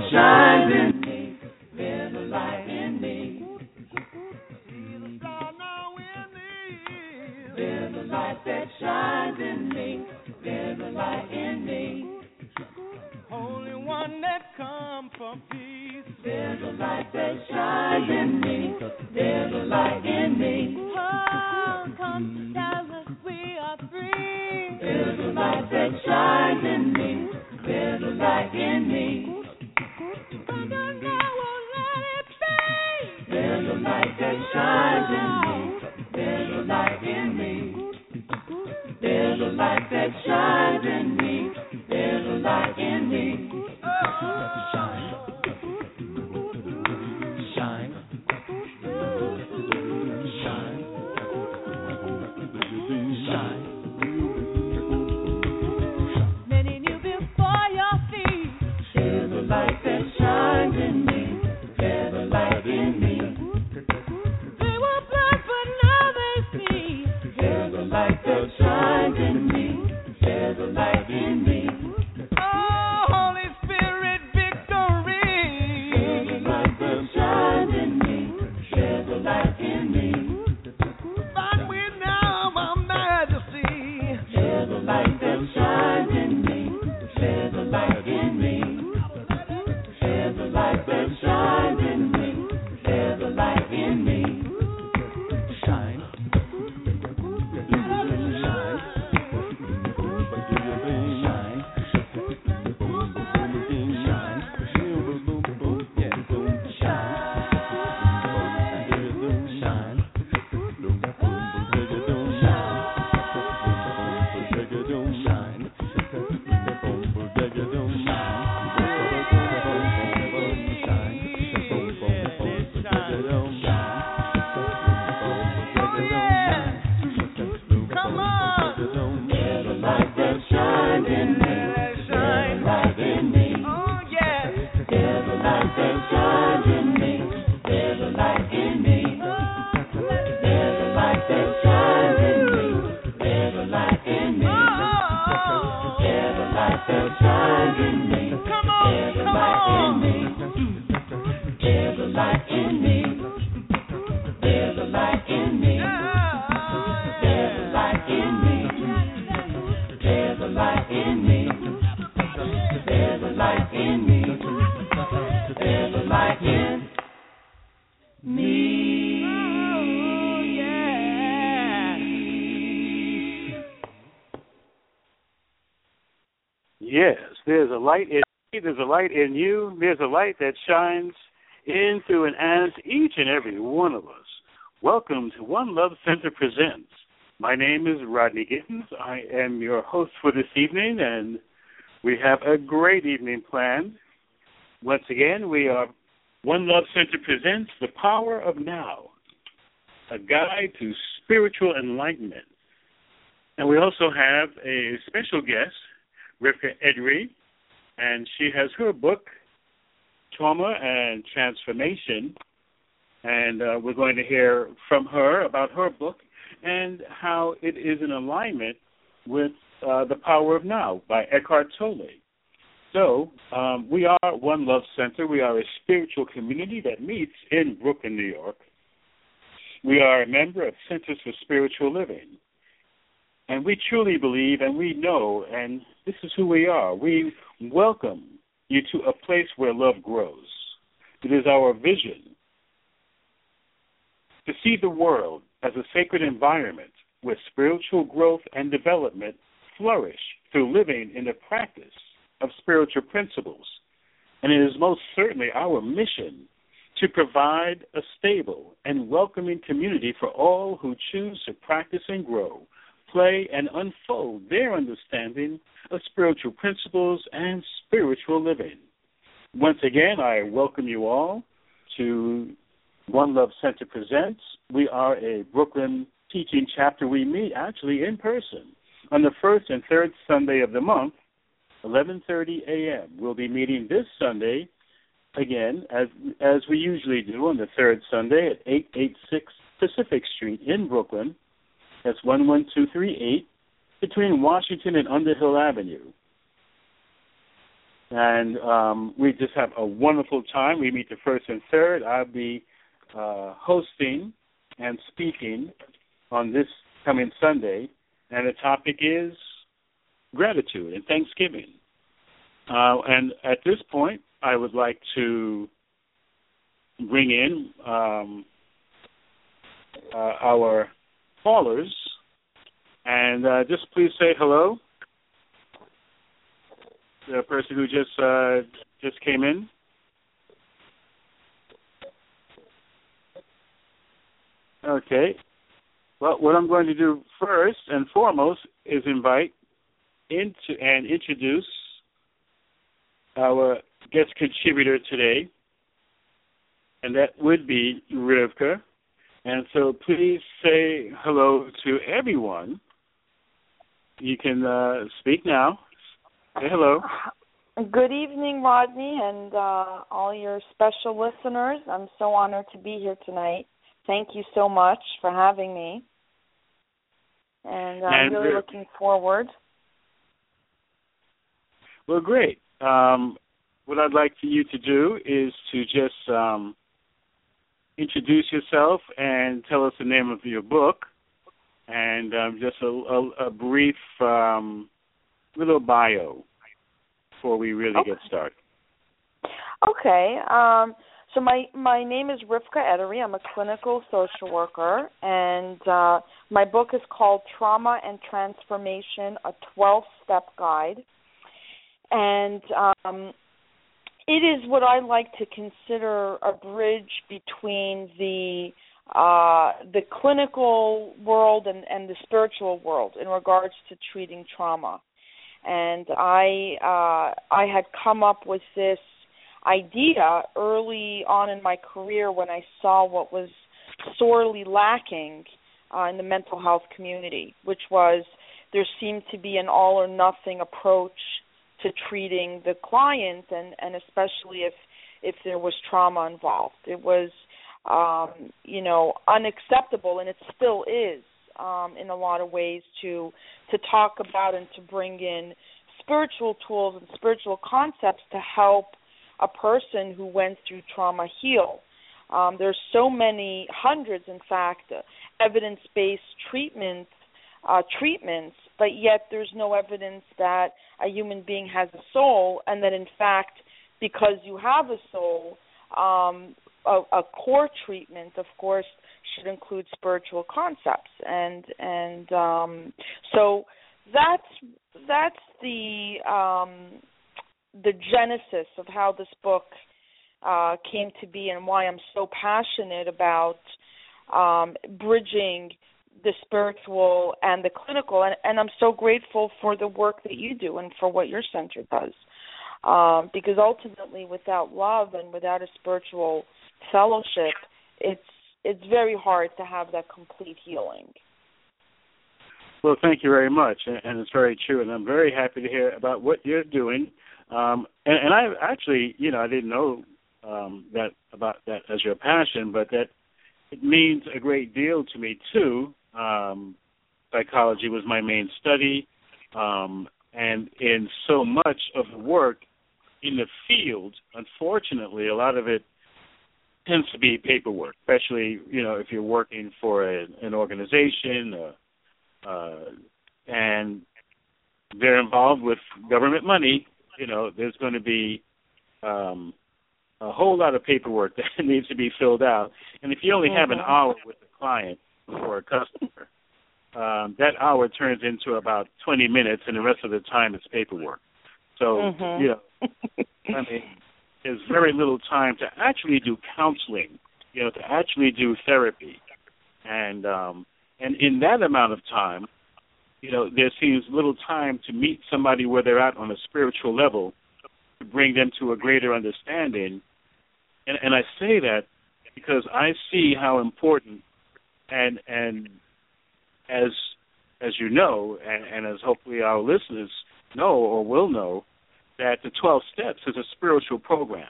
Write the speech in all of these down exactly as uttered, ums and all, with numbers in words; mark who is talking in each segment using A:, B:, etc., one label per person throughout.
A: shines in me. There's a light in me. There's a light that shines in me. There's a light in me.
B: Holy One that come from peace.
A: There's a light that shines in me. There's a light in me.
B: Oh, come tell us we are free.
A: There's a light that shines in me. There's a light in me.
B: But the Lord won't let it be.
A: There's a light that shines in me. There's a light in me. There's a light that shines in me. There's a light in me.
B: Oh,
A: shine, shine, shine, shine.
B: many knew before your feet.
A: There's a light that shines in me. There's a light in me.
B: They were blind, but now they see.
A: There's a light that shines in me. There's a light in me.
B: Oh, Holy Spirit, victory.
A: There's a light that shines in me. There's a light in me.
B: Find we now, my majesty.
A: There's a light that shines in me. There's a light in me. There's a light that shines in me. There's a light in me. Shine. Shine. Shine. Shine. Yeah. Shine.
B: Come on.
A: There's a light that shines in me. There's a light in me.
B: Oh, yeah.
A: There's a light that shines in me. There's a light in me. There's a light that shines in me. There's a light in me.
B: Oh,
A: There's a light that shines in me.
B: come on,
A: There's a
B: come
A: light in
B: on.
A: me. There's a light in me. There's a light in me. There's a light in me. There's a light in me. There's a light in me. There's a light in me.
B: Oh, yeah.
C: Yes, there's a light in me, there's a light in you, there's a light that shines in, through, and as each and every one of us. Welcome to One Love Center Presents. My name is Rodney Gittins. I am your host for this evening, and we have a great evening planned. Once again, we are One Love Center Presents The Power of Now, a guide to spiritual enlightenment. And we also have a special guest, Rivka Edry, and she has her book, Trauma and Transformation, and uh, we're going to hear from her about her book and how it is in alignment with uh, The Power of Now by Eckhart Tolle. So um, we are One Love Center. We are a spiritual community that meets in Brooklyn, New York. We are a member of Centers for Spiritual Living. And we truly believe and we know, and this is who we are. We welcome you to a place where love grows. It is our vision to see the world as a sacred environment where spiritual growth and development flourish through living in the practice of spiritual principles. And it is most certainly our mission to provide a stable and welcoming community for all who choose to practice and grow, play and unfold their understanding of spiritual principles and spiritual living. Once again, I welcome you all to One Love Center Presents. We are a Brooklyn teaching chapter. We meet actually in person on the first and third Sunday of the month, eleven thirty a.m. We'll be meeting this Sunday, again, as as we usually do on the third Sunday at eight eighty-six Pacific Street in Brooklyn. That's one one two three eight, between Washington and Underhill Avenue. And um, we just have a wonderful time. We meet the first and third. I'll be uh, hosting and speaking on this coming Sunday, and the topic is gratitude and Thanksgiving. Uh, and at this point, I would like to bring in um, uh, our callers, and uh, just please say hello. The person who just uh, just came in. Okay. Well, what I'm going to do first and foremost is invite into and introduce our guest contributor today, and that would be Rivka. And so please say hello to everyone. You can uh, speak now. Say hello.
D: Good evening, Rodney, and uh, all your special listeners. I'm so honored to be here tonight. Thank you so much for having me. And I'm and really looking forward.
C: Well, great. Um, what I'd like for you to do is to just um, introduce yourself and tell us the name of your book, and um, just a, a, a brief um, little bio before we really okay. get started.
D: Okay. Um, so my, my name is Rivka Edery. I'm a clinical social worker, and uh, my book is called Trauma and Transformation, a twelve-step guide. And um, it is what I like to consider a bridge between the uh, the clinical world and, and the spiritual world in regards to treating trauma. And I uh, I had come up with this idea early on in my career when I saw what was sorely lacking uh, in the mental health community, which was there seemed to be an all or nothing approach to treating the client, and, and especially if if there was trauma involved. It was, um, you know, unacceptable, and it still is um, in a lot of ways to to talk about and to bring in spiritual tools and spiritual concepts to help a person who went through trauma heal. Um, there's so many, hundreds, in fact, evidence-based treatments, uh, treatments, but yet there's no evidence that a human being has a soul, and that, in fact, because you have a soul, um, a, a core treatment, of course, should include spiritual concepts. And and um, so that's that's the um, the genesis of how this book uh, came to be, and why I'm so passionate about um, bridging the spiritual and the clinical, and, and I'm so grateful for the work that you do and for what your center does, um, because ultimately without love and without a spiritual fellowship, it's it's very hard to have that complete healing.
C: Well, thank you very much, and it's very true, and I'm very happy to hear about what you're doing. Um, and, and I actually, you know, I didn't know um, that about that as your passion, but that it means a great deal to me too. Um, psychology was my main study, um, and in so much of the work in the field, unfortunately, a lot of it tends to be paperwork, especially, you know, if you're working for a, an organization, uh, uh, and they're involved with government money. You know, there's going to be um, a whole lot of paperwork that needs to be filled out. And if you only have an hour with a client or a customer, um, that hour turns into about twenty minutes, and the rest of the time it's paperwork. So, mm-hmm. you know, I mean, there's very little time to actually do counseling, you know, to actually do therapy. And um, and in that amount of time, you know, there seems little time to meet somebody where they're at on a spiritual level, to bring them to a greater understanding. And, and I say that because I see how important, and and as as you know, and, and as hopefully our listeners know or will know, that the twelve Steps is a spiritual program.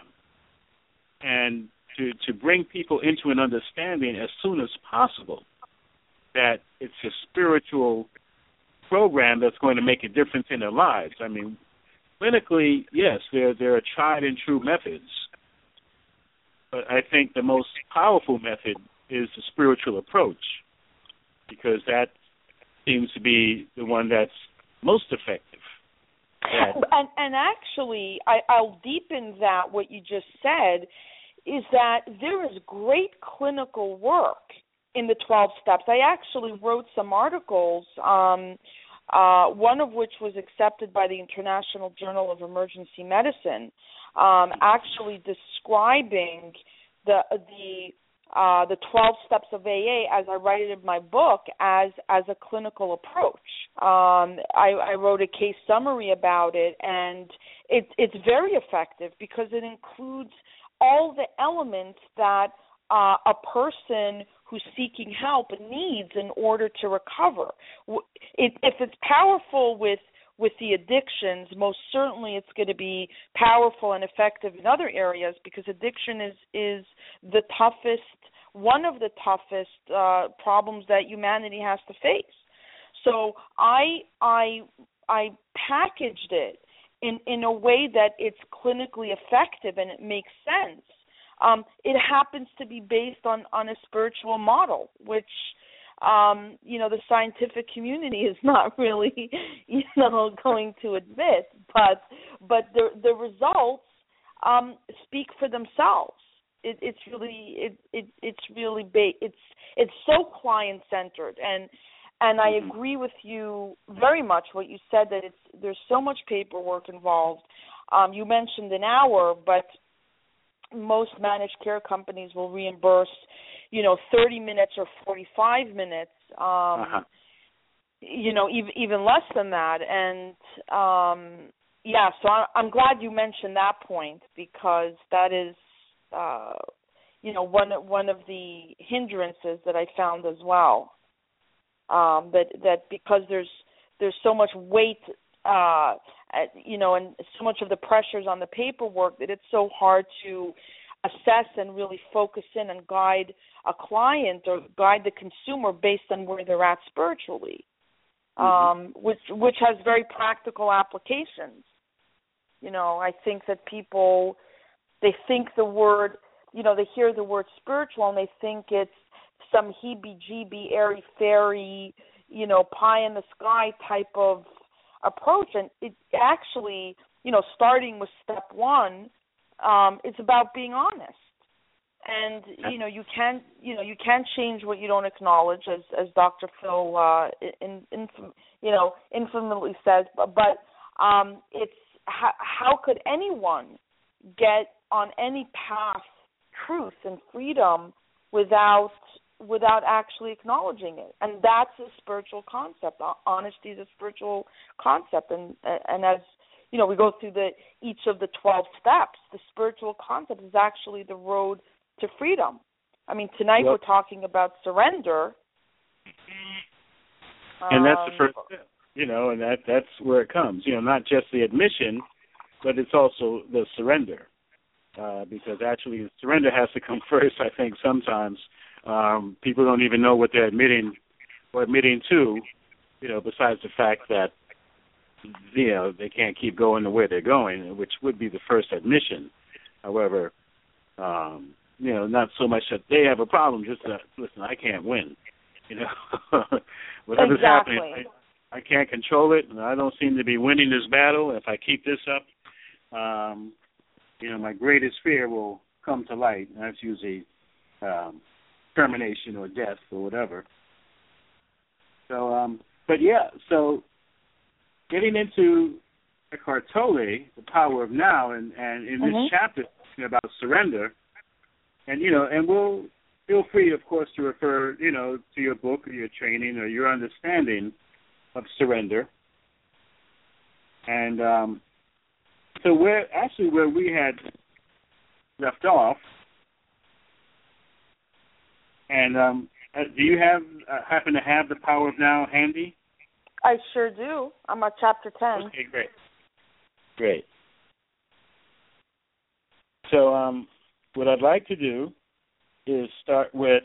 C: And to, to bring people into an understanding as soon as possible that it's a spiritual program that's going to make a difference in their lives. I mean, clinically, yes, there there are tried and true methods, but I think the most powerful method is the spiritual approach, because that seems to be the one that's most effective. That,
D: and and actually, I, I'll deepen that. What you just said is that there is great clinical work in the twelve steps. I actually wrote some articles, um, uh, one of which was accepted by the International Journal of Emergency Medicine, um, actually describing the the uh, the twelve steps of A A, as I write it in my book, as as a clinical approach. Um, I, I wrote a case summary about it, and it, it's very effective because it includes all the elements that uh, a person who's seeking help needs in order to recover. It, if it's powerful with with the addictions, most certainly it's going to be powerful and effective in other areas, because addiction is, is the toughest, one of the toughest uh, problems that humanity has to face. So I I I packaged it in, in a way that it's clinically effective and it makes sense. Um, it happens to be based on, on a spiritual model, which Um, you know, the scientific community is not really, you know, going to admit, but but the the results um, speak for themselves. It, it's really it, it it's really ba- it's it's so client centered, and and I agree with you very much what you said, that it's there's so much paperwork involved. Um, you mentioned an hour, but most managed care companies will reimburse, you know, thirty minutes or forty-five minutes, um, uh-huh. you know, even, even less than that. And, um, yeah, so I, I'm glad you mentioned that point, because that is, uh, you know, one, one of the hindrances that I found as well, um, that, that because there's, there's so much weight, uh, at, you know, and so much of the pressures on the paperwork, that it's so hard to assess and really focus in and guide a client or guide the consumer based on where they're at spiritually, mm-hmm. um, which which has very practical applications. You know, I think that people, they think the word, you know, they hear the word spiritual and they think it's some heebie-jeebie, airy-fairy, you know, pie-in-the-sky type of approach. And it actually, you know, starting with step one, um, it's about being honest. And, you know, you can't, you know, you can't change what you don't acknowledge, as, as Doctor Phil, uh, in, in, you know, infamously says. But, but um, it's how, how could anyone get on any path, truth and freedom, without without actually acknowledging it? And that's a spiritual concept. Honesty is a spiritual concept, and and as you know, we go through the each of the twelve steps. The spiritual concept is actually the road to freedom. I mean, tonight yep. we're talking about surrender,
C: and that's the first step. You know, and that that's where it comes. You know, not just the admission, but it's also the surrender, uh, because actually surrender has to come first. I think sometimes um, people don't even know what they're admitting or admitting to. You know, besides the fact that, you know, they can't keep going the way they're going, which would be the first admission. However, um, you know, not so much that they have a problem, just that, listen, I can't win. You know, whatever's
D: exactly.
C: happening, I, I can't control it, and I don't seem to be winning this battle. If I keep this up, um, you know, my greatest fear will come to light, and that's usually um, termination or death or whatever. So, um, but yeah, so getting into Eckhart Tolle, The Power of Now, and, and in this
D: mm-hmm.
C: chapter about surrender, and, you know, and we'll feel free, of course, to refer, you know, to your book or your training or your understanding of surrender. And um, so where, actually where we had left off, and um, do you have, uh, happen to have The Power of Now handy?
D: I sure do. I'm at chapter ten.
C: Okay, great. Great. So um, what I'd like to do is start with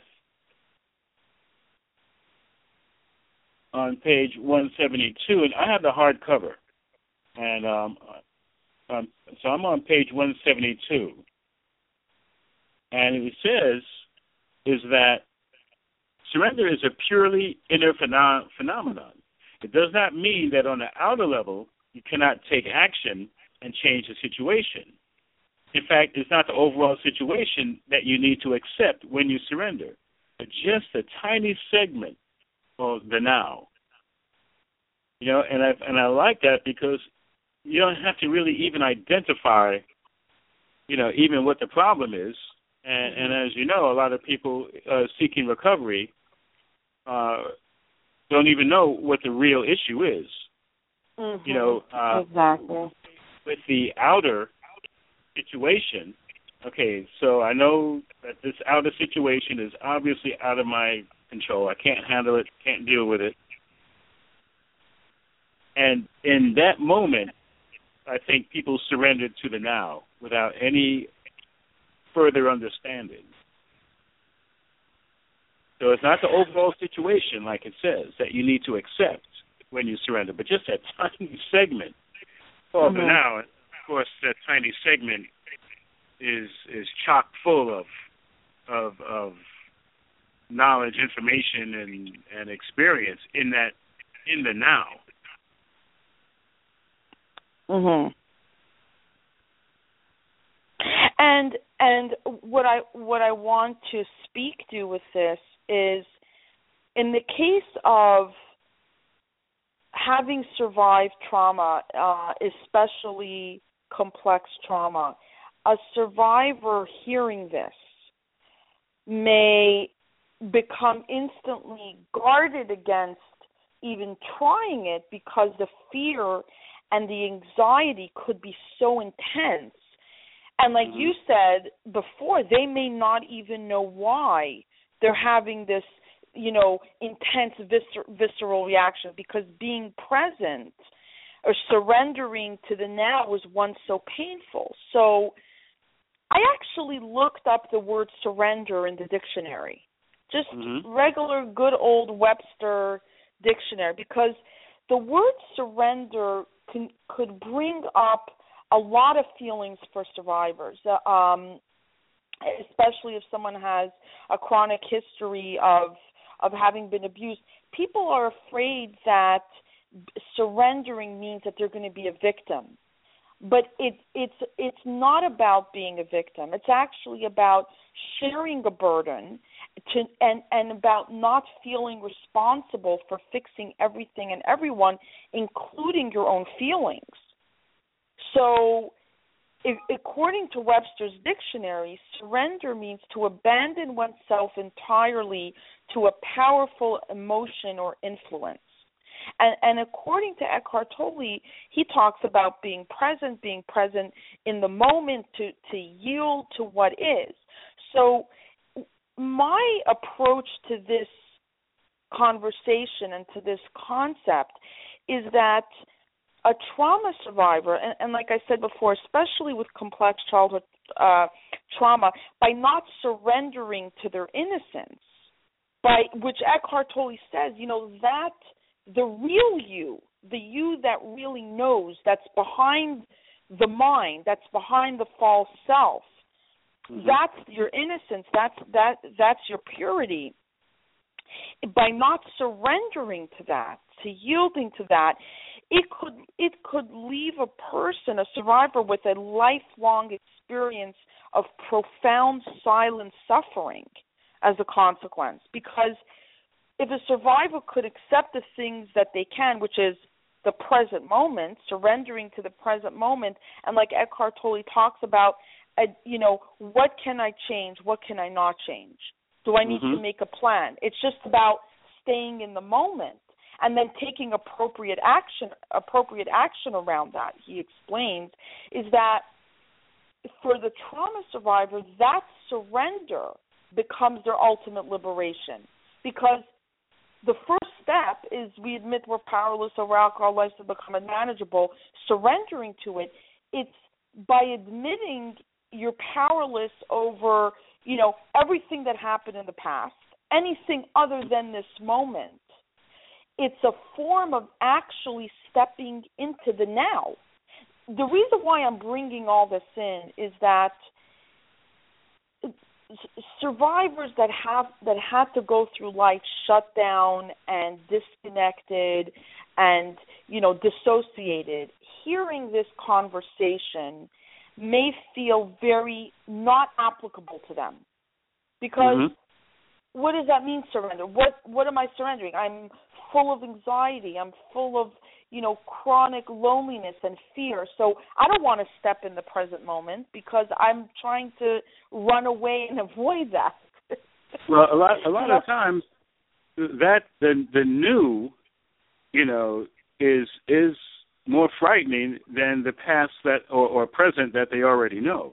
C: on page one seventy-two, and I have the hardcover, and um, um, so I'm on page one seventy-two, and it says is that surrender is a purely inner pheno- phenomenon. It does not mean that on the outer level you cannot take action and change the situation. In fact, it's not the overall situation that you need to accept when you surrender, but just a tiny segment of the now. You know, and I and I like that because you don't have to really even identify, you know, even what the problem is. And, and as you know, a lot of people uh, seeking recovery uh, don't even know what the real issue is.
D: Mm-hmm.
C: You know, uh,
D: exactly.
C: With the outer situation, okay, so I know that this outer situation is obviously out of my control. I can't handle it, can't deal with it. And in that moment, I think people surrendered to the now without any further understanding. So it's not the overall situation, like it says, that you need to accept when you surrender, but just that tiny segment of the
D: Mm-hmm.
C: now. And of course, that tiny segment is is chock full of of of knowledge, information, and and experience in that in the now.
D: Mhm. And and what I what I want to speak to with this is, in the case of having survived trauma, uh, especially complex trauma, a survivor hearing this may become instantly guarded against even trying it because the fear and the anxiety could be so intense. And like
C: Mm-hmm.
D: you said before, they may not even know why they're having this, you know, intense viscer- visceral reaction, because being present or surrendering to the now was once so painful. So I actually looked up the word surrender in the dictionary, just
C: Mm-hmm.
D: regular good old Webster dictionary, because the word surrender can, could bring up a lot of feelings for survivors, uh, um, especially if someone has a chronic history of of having been abused. People are afraid that surrendering means that they're going to be a victim. But it, it's it's not about being a victim. It's actually about sharing a burden to, and, and about not feeling responsible for fixing everything and everyone, including your own feelings. So, if, according to Webster's dictionary, surrender means to abandon oneself entirely to a powerful emotion or influence. And, and according to Eckhart Tolle, he talks about being present, being present in the moment, to, to yield to what is. So my approach to this conversation and to this concept is that a trauma survivor, and, and like I said before, especially with complex childhood uh, trauma, by not surrendering to their innocence, by which Eckhart Tolle says, you know, that the real you, the you that really knows, that's behind the mind, that's behind the false self, mm-hmm. that's your innocence, that's that that's your purity. By not surrendering to that, to yielding to that, it could it could leave a person, a survivor, with a lifelong experience of profound silent suffering as a consequence. Because if a survivor could accept the things that they can, which is the present moment, surrendering to the present moment, and like Eckhart Tolle talks about, uh, you know, what can I change? What can I not change? Do I need
C: mm-hmm.
D: to make a plan? It's just about staying in the moment and then taking appropriate action. Appropriate action around that, he explains, is that for the trauma survivor, that surrender becomes their ultimate liberation, because the first step is we admit we're powerless over alcohol, life to become unmanageable. Surrendering to it, it's by admitting you're powerless over, you know, everything that happened in the past, anything other than this moment. It's a form of actually stepping into the now. the reason why I'm bringing all this in is that survivors that have that had to go through life shut down and disconnected and, you know, dissociated, hearing this conversation may feel very not applicable to them. Because mm-hmm. what does that mean, surrender? What what am I surrendering? I'm full of anxiety. I'm full of, you know, chronic loneliness and fear. So I don't want to step in the present moment because I'm trying to run away and avoid that.
C: Well, a lot a lot of times that the the new, you know, is is more frightening than the past that or, or present that they already know.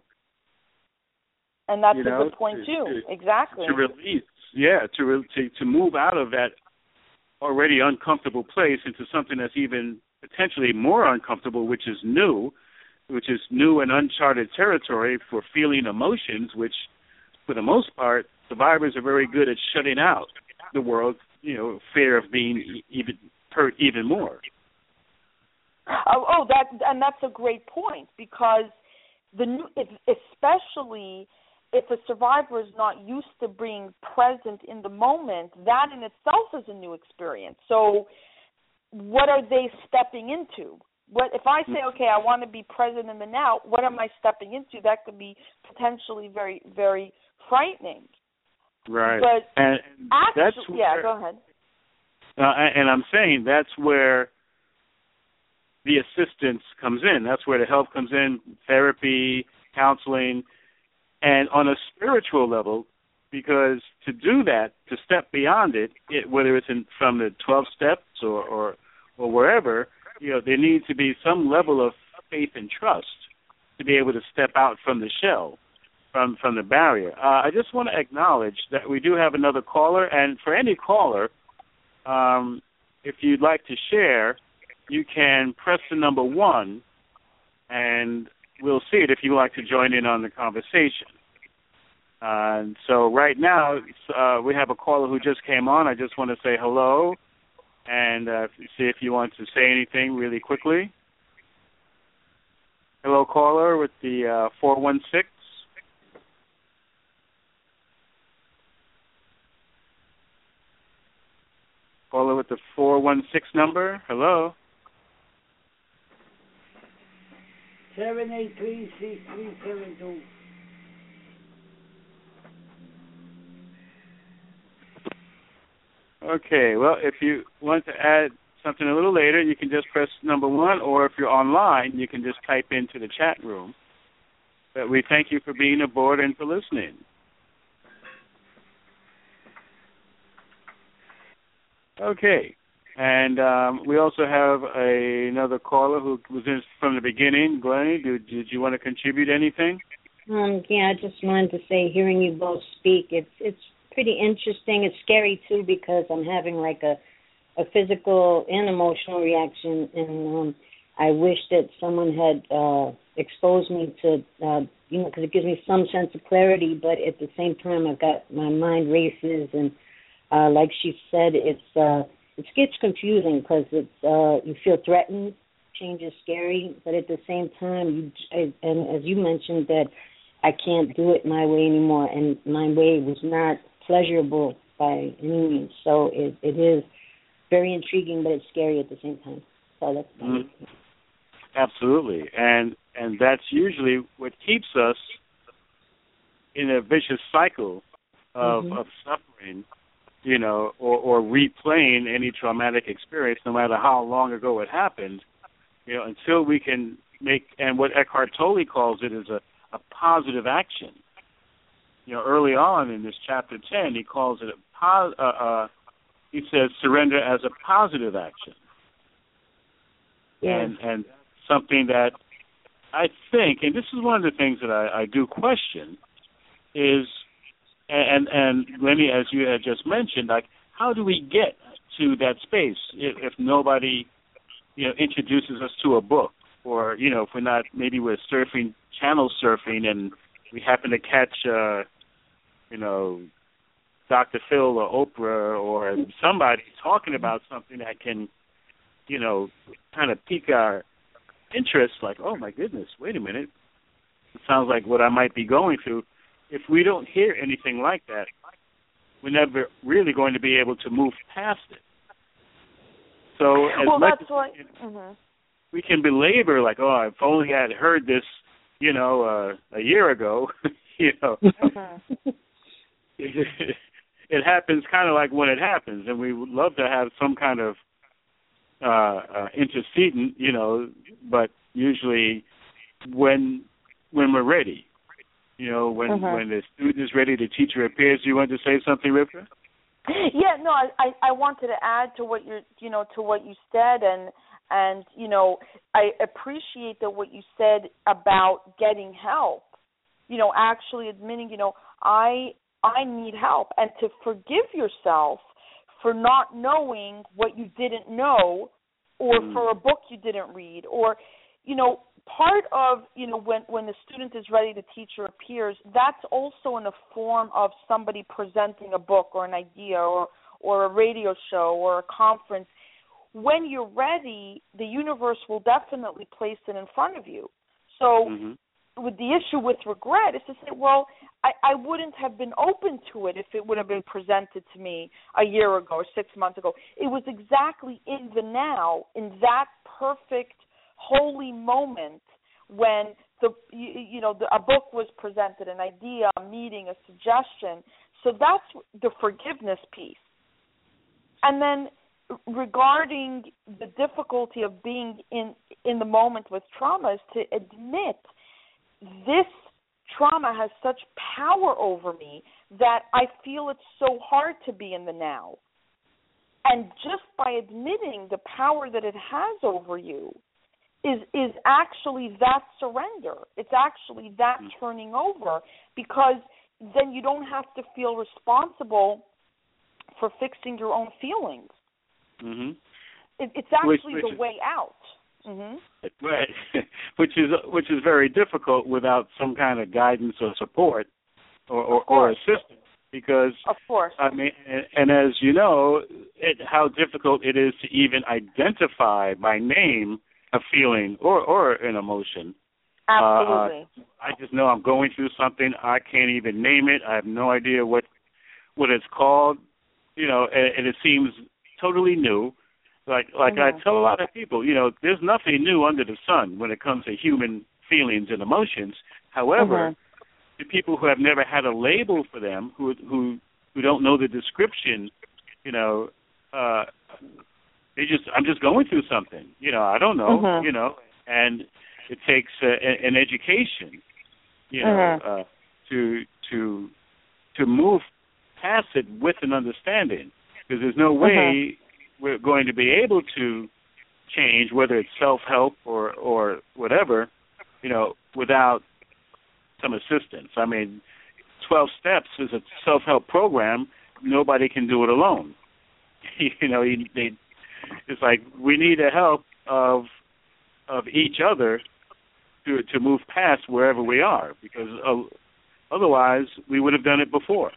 D: And that's
C: you
D: a
C: know,
D: good point
C: to,
D: too.
C: To,
D: exactly.
C: To release, yeah, to, re, to to move out of that already uncomfortable place into something that's even potentially more uncomfortable, which is new, which is new and uncharted territory for feeling emotions, which, for the most part, survivors are very good at shutting out the world, you know, fear of being even hurt even more.
D: Oh, oh, that and that's a great point because the new, especially if a survivor is not used to being present in the moment, that in itself is a new experience. So what are they stepping into? What if I say, okay, I want to be present in the now, what am I stepping into? That could be potentially very, very frightening.
C: Right.
D: But
C: and
D: actually,
C: that's where,
D: yeah, go ahead.
C: Uh, and I'm saying that's where the assistance comes in. That's where the help comes in, therapy, counseling, and on a spiritual level, because to do that, to step beyond it, it whether it's in, from the twelve steps or, or or wherever, you know, there needs to be some level of faith and trust to be able to step out from the shell, from from the barrier. Uh, I just want to acknowledge that we do have another caller, and for any caller, um, if you'd like to share, you can press the number one, and we'll see it if you'd like to join in on the conversation. Uh, and so right now, uh, we have a caller who just came on. I just want to say hello and uh, see if you want to say anything really quickly. Hello, caller with the uh, four one six. Caller with the four one six number. Hello.
E: seven eight three, six three seven two.
C: Okay, well, if you want to add something a little later, you can just press number one, or if you're online, you can just type into the chat room. But we thank you for being aboard and for listening. Okay, and um, we also have a, another caller who was in from the beginning. Glennie, did, did you want to contribute anything?
F: Um, yeah, I just wanted to say, hearing you both speak, it's it's pretty interesting. It's scary too because I'm having like a, a physical and emotional reaction, and um, I wish that someone had uh, exposed me to, uh, you know, because it gives me some sense of clarity. But at the same time, I've got my mind races, and uh, like she said, it's uh, it gets confusing because it's uh, you feel threatened. Change is scary, but at the same time, you, and as you mentioned, that I can't do it my way anymore, and my way was not pleasurable by any means. So it, it is very intriguing, but it's scary at the same time. So that's
C: mm-hmm. Absolutely, and and that's usually what keeps us in a vicious cycle of,
F: mm-hmm.
C: of suffering, you know, or, or replaying any traumatic experience, no matter how long ago it happened, you know, until we can make, and what Eckhart Tolle calls it is a, a positive action. You know, early on in this chapter ten, he calls it a, pos- uh, uh, he says surrender as a positive action.
F: Yeah.
C: And, and something that I think, and this is one of the things that I, I do question, is, and, and Lenny, as you had just mentioned, like, how do we get to that space if, if nobody, you know, introduces us to a book, or, you know, if we're not, maybe we're surfing, channel surfing, and we happen to catch, uh, you know, Doctor Phil or Oprah or somebody talking about something that can, you know, kind of pique our interest, like, oh my goodness, wait a minute, it sounds like what I might be going through. If we don't hear anything like that, we're never really going to be able to move past it. So as
D: well,
C: much
D: that's
C: as
D: what,
C: we, can,
D: mm-hmm.
C: we can belabor, like, oh, if only I had heard this, you know, uh, a year ago, you know.
D: Mm-hmm.
C: it, it happens kind of like when it happens, and we would love to have some kind of uh, uh, antecedent, you know, but usually when when we're ready, you know, when
D: mm-hmm.
C: when the student is ready, the teacher appears. Do you want to say something, Rivka?
D: Yeah, no, I, I I wanted to add to what you you know to what you said, and and you know I appreciate that what you said about getting help. You know, actually admitting, you know, I I need help, and to forgive yourself for not knowing what you didn't know, or
C: mm.
D: for a book you didn't read, or you know, part of, you know, when, when the student is ready, the teacher appears, that's also in a form of somebody presenting a book or an idea or, or a radio show or a conference. When you're ready, the universe will definitely place it in front of you. So
C: mm-hmm.
D: with the issue with regret is to say, well, I, I wouldn't have been open to it if it would have been presented to me a year ago or six months ago. It was exactly in the now, in that perfect holy moment when the you, you know the, a book was presented, an idea, a meeting, a suggestion. So that's the forgiveness piece. And then regarding the difficulty of being in in the moment with trauma is to admit this trauma has such power over me that I feel it's so hard to be in the now. And just by admitting the power that it has over you is is actually that surrender. It's actually that turning over, because then you don't have to feel responsible for fixing your own feelings.
C: Mm-hmm.
D: It, it's actually
C: which, which,
D: the way out. Mm-hmm.
C: Right, which is which is very difficult without some kind of guidance or support or, or, or assistance. Because,
D: of course,
C: I mean, and, and as you know, it, how difficult it is to even identify by name a feeling or, or an emotion.
D: Absolutely.
C: Uh, I just know I'm going through something. I can't even name it. I have no idea what what it's called. You know, and, and it seems totally new. Like like
D: mm-hmm.
C: I tell a lot of people, you know, there's nothing new under the sun when it comes to human feelings and emotions. However,
D: mm-hmm.
C: the people who have never had a label for them, who who who don't know the description, you know, uh, they just I'm just going through something. You know, I don't know.
D: Mm-hmm.
C: You know, and it takes uh, an education, you know,
D: mm-hmm.
C: uh, to to to move past it with an understanding, because there's no way mm-hmm. we're going to be able to change, whether it's self-help or or whatever, you know, without some assistance. I mean, twelve Steps is a self-help program. Nobody can do it alone. you know, you, they, it's like we need the help of of each other to to move past wherever we are, because uh, otherwise we would have done it before.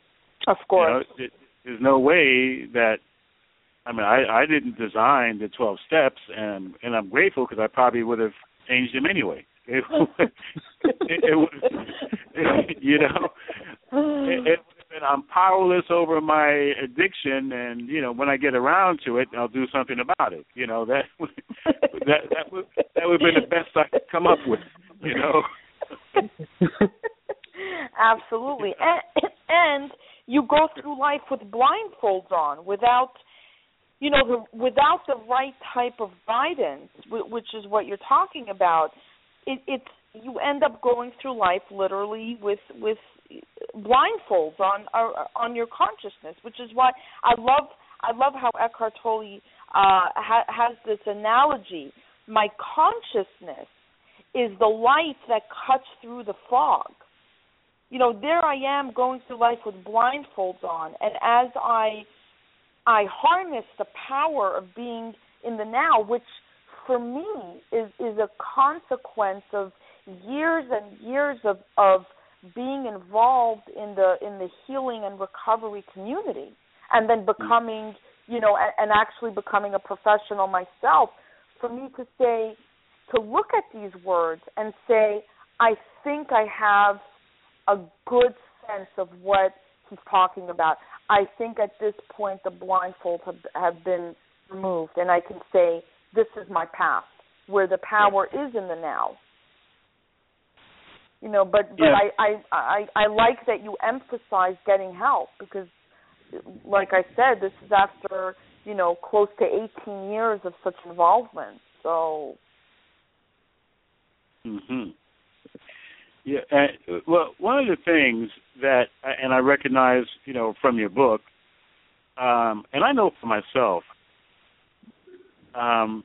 D: Of course.
C: You know, it, there's no way that, I mean, I, I didn't design the twelve Steps, and, and I'm grateful because I probably would have changed them anyway. It, it, it would, it, you know, it, it, and I'm powerless over my addiction, and you know, when I get around to it, I'll do something about it. You know, that that that would that would have been the best I could come up with. You know.
D: Absolutely, and, and you go through life with blindfolds on, without, you know, the, without the right type of guidance, which is what you're talking about. It, it's you end up going through life literally with with blindfolds on on your consciousness, which is why I love I love how Eckhart Tolle uh, ha, has this analogy. My consciousness is the light that cuts through the fog. You know, there I am going through life with blindfolds on, and as I I harness the power of being in the now, which for me is, is a consequence of years and years of, of being involved in the in the healing and recovery community, and then becoming, you know, and, and actually becoming a professional myself. For me to say, to look at these words and say, I think I have a good sense of what he's talking about. I think at this point the blindfolds have, have been removed, and I can say, this is my path, where the power is in the now. You know, but, but
C: yeah.
D: I, I, I, I like that you emphasize getting help because, like I said, this is after, you know, close to eighteen years of such involvement. So.
C: Mm-hmm. Yeah. Uh, well, one of the things that, and I recognize, you know, from your book, um, and I know for myself, um,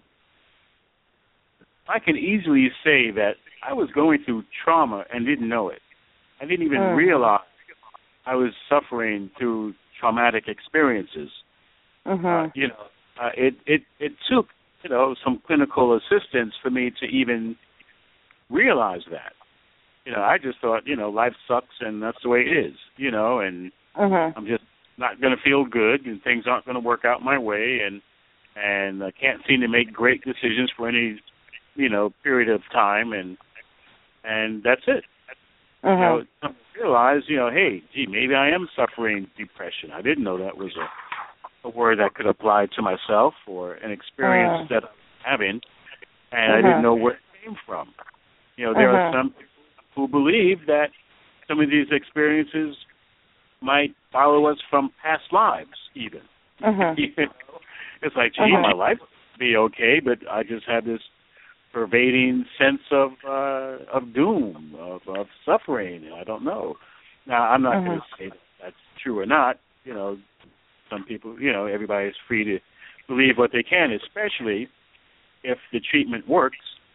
C: I can easily say that I was going through trauma and didn't know it. I didn't even mm. realize I was suffering through traumatic experiences.
D: Mm-hmm.
C: Uh, you know, uh, it, it it took, you know, some clinical assistance for me to even realize that. You know, I just thought, you know, life sucks and that's the way it is, you know, and
D: mm-hmm.
C: I'm just not going to feel good and things aren't going to work out my way and and I can't seem to make great decisions for any, you know, period of time and and that's it.
D: Mm-hmm.
C: You know, I realize, you know, hey, gee, maybe I am suffering depression. I didn't know that was a, a word that could apply to myself or an experience
D: mm-hmm.
C: that I'm having, and
D: mm-hmm.
C: I didn't know where it came from. You know, there
D: mm-hmm.
C: are some people who believe that some of these experiences might follow us from past lives, even.
D: Mm-hmm.
C: You know? It's like, gee,
D: mm-hmm.
C: my life will be okay, but I just have this pervading sense of uh, of doom, of, of suffering. I don't know. Now, I'm not
D: mm-hmm.
C: going to say that that's true or not. You know, some people, you know, everybody's free to believe what they can, especially if the treatment works.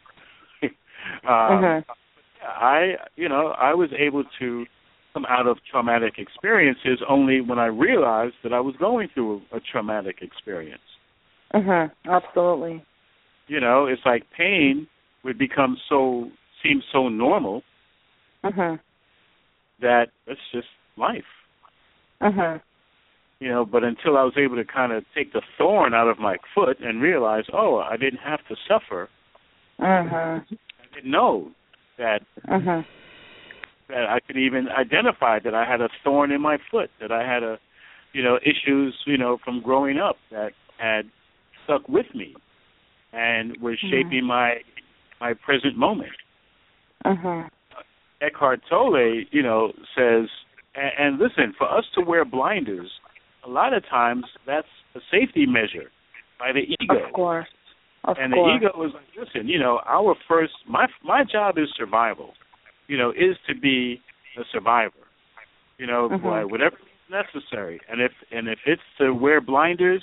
C: um,
D: mm-hmm.
C: I, you know, I was able to come out of traumatic experiences only when I realized that I was going through a, a traumatic experience.
D: Mm-hmm. Absolutely.
C: You know, it's like pain would become so, seem so normal
D: mm-hmm.
C: that it's just life.
D: Mm-hmm.
C: You know, but until I was able to kind of take the thorn out of my foot and realize, oh, I didn't have to suffer.
D: Mm-hmm.
C: I didn't know that
D: mm-hmm.
C: that I could even identify that I had a thorn in my foot, that I had a, you know, issues, you know, from growing up that had stuck with me and was shaping mm-hmm. my my present moment.
D: Mm-hmm.
C: Eckhart Tolle, you know, says, and, and listen, for us to wear blinders, a lot of times that's a safety measure by the ego.
D: Of course. Of
C: and
D: course.
C: the ego is like, listen, you know, our first, my my job is survival, you know, is to be a survivor, you know,
D: mm-hmm.
C: by whatever is necessary. And if and if it's to wear blinders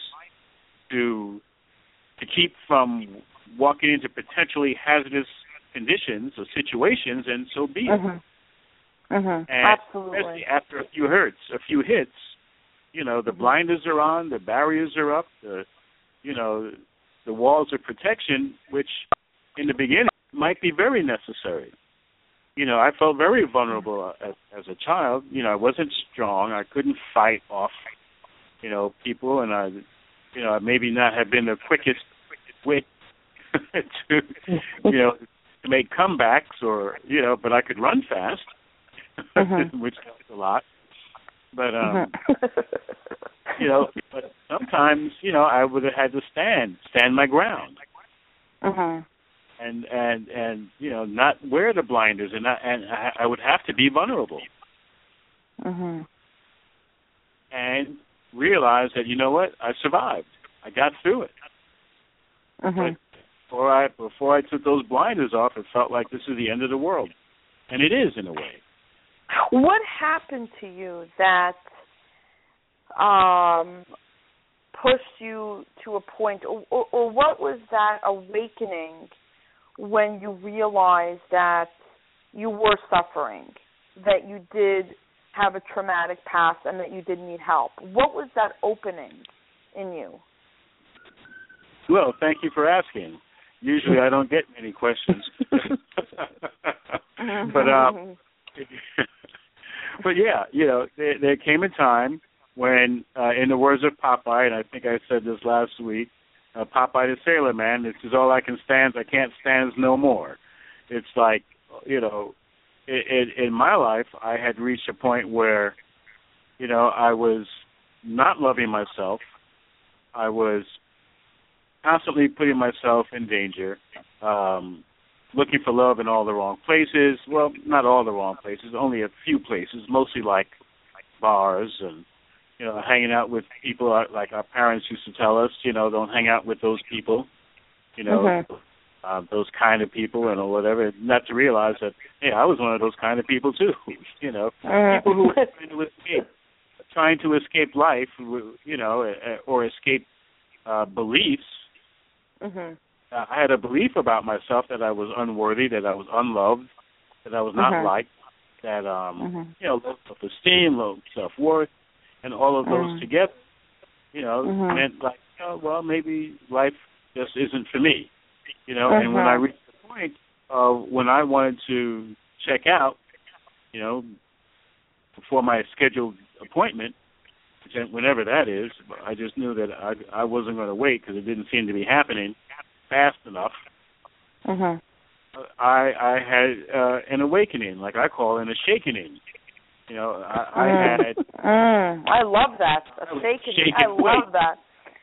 C: to to keep from walking into potentially hazardous conditions or situations, and so be it.
D: Mm-hmm. Mm-hmm.
C: And
D: absolutely.
C: especially after a few hurts, a few hits, you know, the
D: mm-hmm.
C: blinders are on, the barriers are up, the, you know, the walls of protection, which in the beginning might be very necessary. You know, I felt very vulnerable as, as a child. You know, I wasn't strong. I couldn't fight off, you know, people, and I, you know, I maybe not have been the quickest wit to, you know, to make comebacks or, you know, but I could run fast, mm-hmm. which helped a lot. But, um, mm-hmm. you know, but sometimes, you know, I would have had to stand, stand my ground.
D: Mm-hmm.
C: And, and, and, you know, not wear the blinders, and, not, and I, I would have to be vulnerable.
D: Mm-hmm.
C: And realize that, you know what, I survived. I got through it.
D: Mm-hmm.
C: But before I, before I took those blinders off, it felt like this is the end of the world. And it is, in a way.
D: What happened to you that um, pushed you to a point, or, or, or what was that awakening when you realized that you were suffering, that you did have a traumatic past and that you did need help? What was that opening in you?
C: Well, thank you for asking. Usually I don't get many questions. but um, but yeah, you know, there, there came a time when, uh, in the words of Popeye, and I think I said this last week, uh, Popeye the Sailor Man. This is all I can stand. I can't stand no more. It's like, you know, in, in my life, I had reached a point where, you know, I was not loving myself. I was constantly putting myself in danger, um, looking for love in all the wrong places. Well, not all the wrong places, only a few places, mostly like bars and, you know, hanging out with people like our parents used to tell us, you know, don't hang out with those people, you know, mm-hmm. uh, those kind of people and or whatever. Not to realize that, hey, I was one of those kind of people too, you know, uh-huh. people who were trying to escape, trying to escape life, you know, or escape uh, beliefs.
D: Mm-hmm.
C: Uh, I had a belief about myself that I was unworthy, that I was unloved, that I was not
D: mm-hmm.
C: liked, that, um,
D: mm-hmm.
C: you know, low self-esteem, low self-worth, and all of those
D: mm-hmm.
C: together, you know,
D: mm-hmm.
C: meant like, oh, well, maybe life just isn't for me, you know.
D: Mm-hmm.
C: And when I reached the point of when I wanted to check out, you know, before my scheduled appointment, whenever that is, I just knew that I, I wasn't going to wait because it didn't seem to be happening fast enough.
D: Mm-hmm.
C: I I had uh, an awakening, like I call it, a shakening. You know, I, I
D: mm.
C: had.
D: Mm. I love that. A shakening. I love that.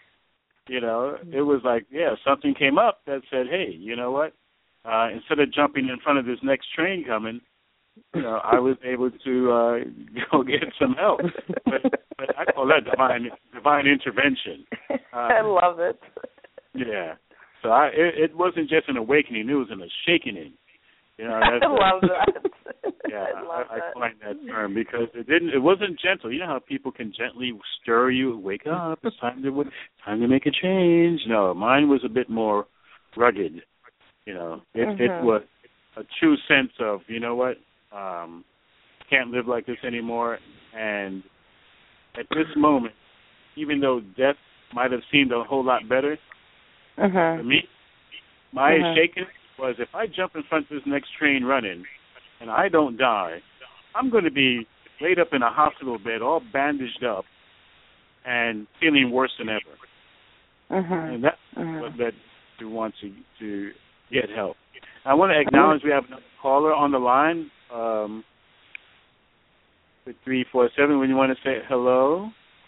C: You know, it was like, yeah, something came up that said, hey, you know what? Uh, instead of jumping in front of this next train coming, you know, I was able to uh, go get some help. But, but I call that divine divine intervention. Uh,
D: I love it.
C: Yeah. So I, it, it wasn't just an awakening; it was an shakening. You know, that's,
D: I love that.
C: Yeah,
D: I, love
C: I,
D: that.
C: I find that term because it didn't. It wasn't gentle. You know how people can gently stir you, wake up. It's time to time to make a change. No, mine was a bit more rugged. You know, it,
D: mm-hmm.
C: it was a true sense of, you know what, um, can't live like this anymore. And at this moment, even though death might have seemed a whole lot better
D: mm-hmm.
C: to me, my
D: mm-hmm.
C: shaking was if I jump in front of this next train running and I don't die, I'm going to be laid up in a hospital bed, all bandaged up and feeling worse than ever.
D: Mm-hmm.
C: And that's
D: mm-hmm.
C: what led to want to, to get help. I want to acknowledge we have another caller on the line um, with three four seven. When you want to say hello.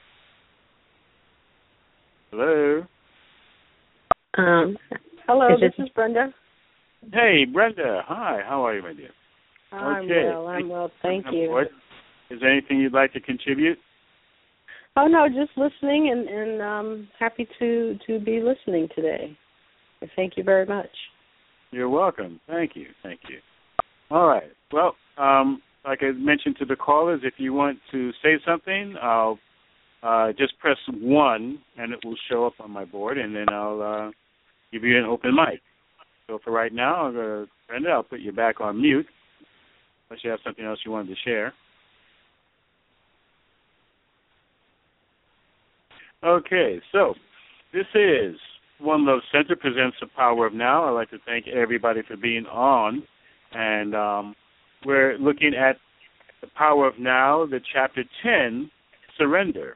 C: Hello.
G: Um, hello, this is Brenda.
C: Hey, Brenda. Hi. How are you, my dear?
G: I'm
C: okay.
G: well. I'm well. Thank you.
C: Is there anything you'd like to contribute?
G: Oh no, just listening and and um, happy to to be listening today. Thank you very much.
C: You're welcome. Thank you. Thank you. All right. Well, um, like I mentioned to the callers, if you want to say something, I'll uh, just press one, and it will show up on my board, and then I'll uh, give you an open mic. So for right now, I'm going to, Brenda, I'll put you back on mute, unless you have something else you wanted to share. Okay, so this is One Love Center presents The Power of Now. I'd like to thank everybody for being on. And um, we're looking at The Power of Now, the Chapter ten, Surrender.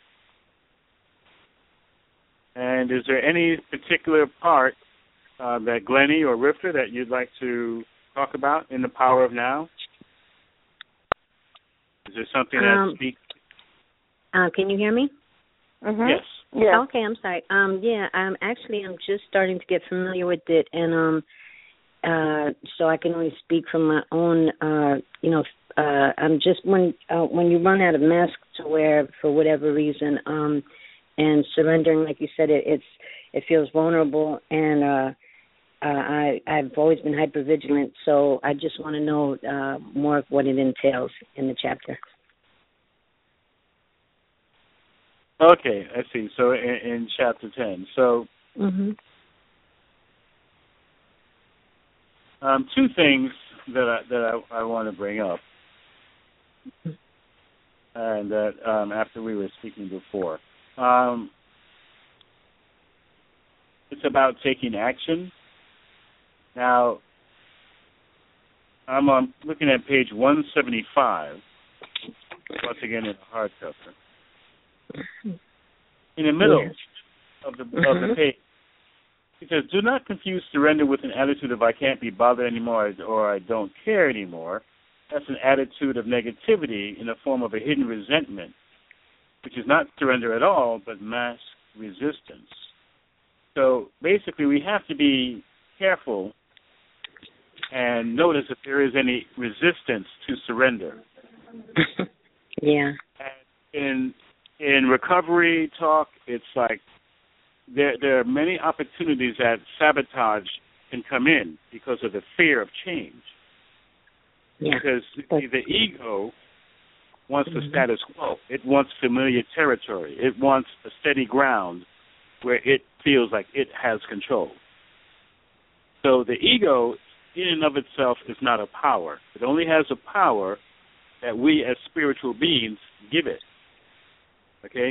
C: And is there any particular part uh, that Glennie or Rifka that you'd like to talk about in The Power of Now? Is there something
F: um,
C: that speaks?
F: Uh, can you hear me?
D: Mm-hmm.
C: Yes.
D: Yeah.
F: Okay, I'm sorry. Um, yeah, I'm actually I'm just starting to get familiar with it, and um, uh, so I can only speak from my own. Uh, you know, uh, I'm just when uh, when you run out of masks to wear for whatever reason, um, and surrendering, like you said, it it's it feels vulnerable, and uh, uh, I I've always been hypervigilant, so I just want to know uh, more of what it entails in the chapter.
C: Okay, I see. So in, in chapter ten. So
F: mm-hmm.
C: um, two things that I, that I, I want to bring up, and that um, after we were speaking before, um, it's about taking action. Now, I'm on, looking at page one seventy-five, once again in the hardcover. In the middle
F: yes.
C: of the
F: mm-hmm.
C: of the page, He says, do not confuse surrender with an attitude of I can't be bothered anymore or I don't care anymore. That's an attitude of negativity in the form of a hidden resentment, which is not surrender at all, but mass resistance. So basically we have to be careful and notice if there is any resistance to surrender.
F: Yeah.
C: And in in recovery talk, it's like there there are many opportunities that sabotage can come in because of the fear of change.
F: Yeah.
C: Because the, the ego wants the status quo. It wants familiar territory. It wants a steady ground where it feels like it has control. So the ego in and of itself is not a power. It only has a power that we as spiritual beings give it. Okay?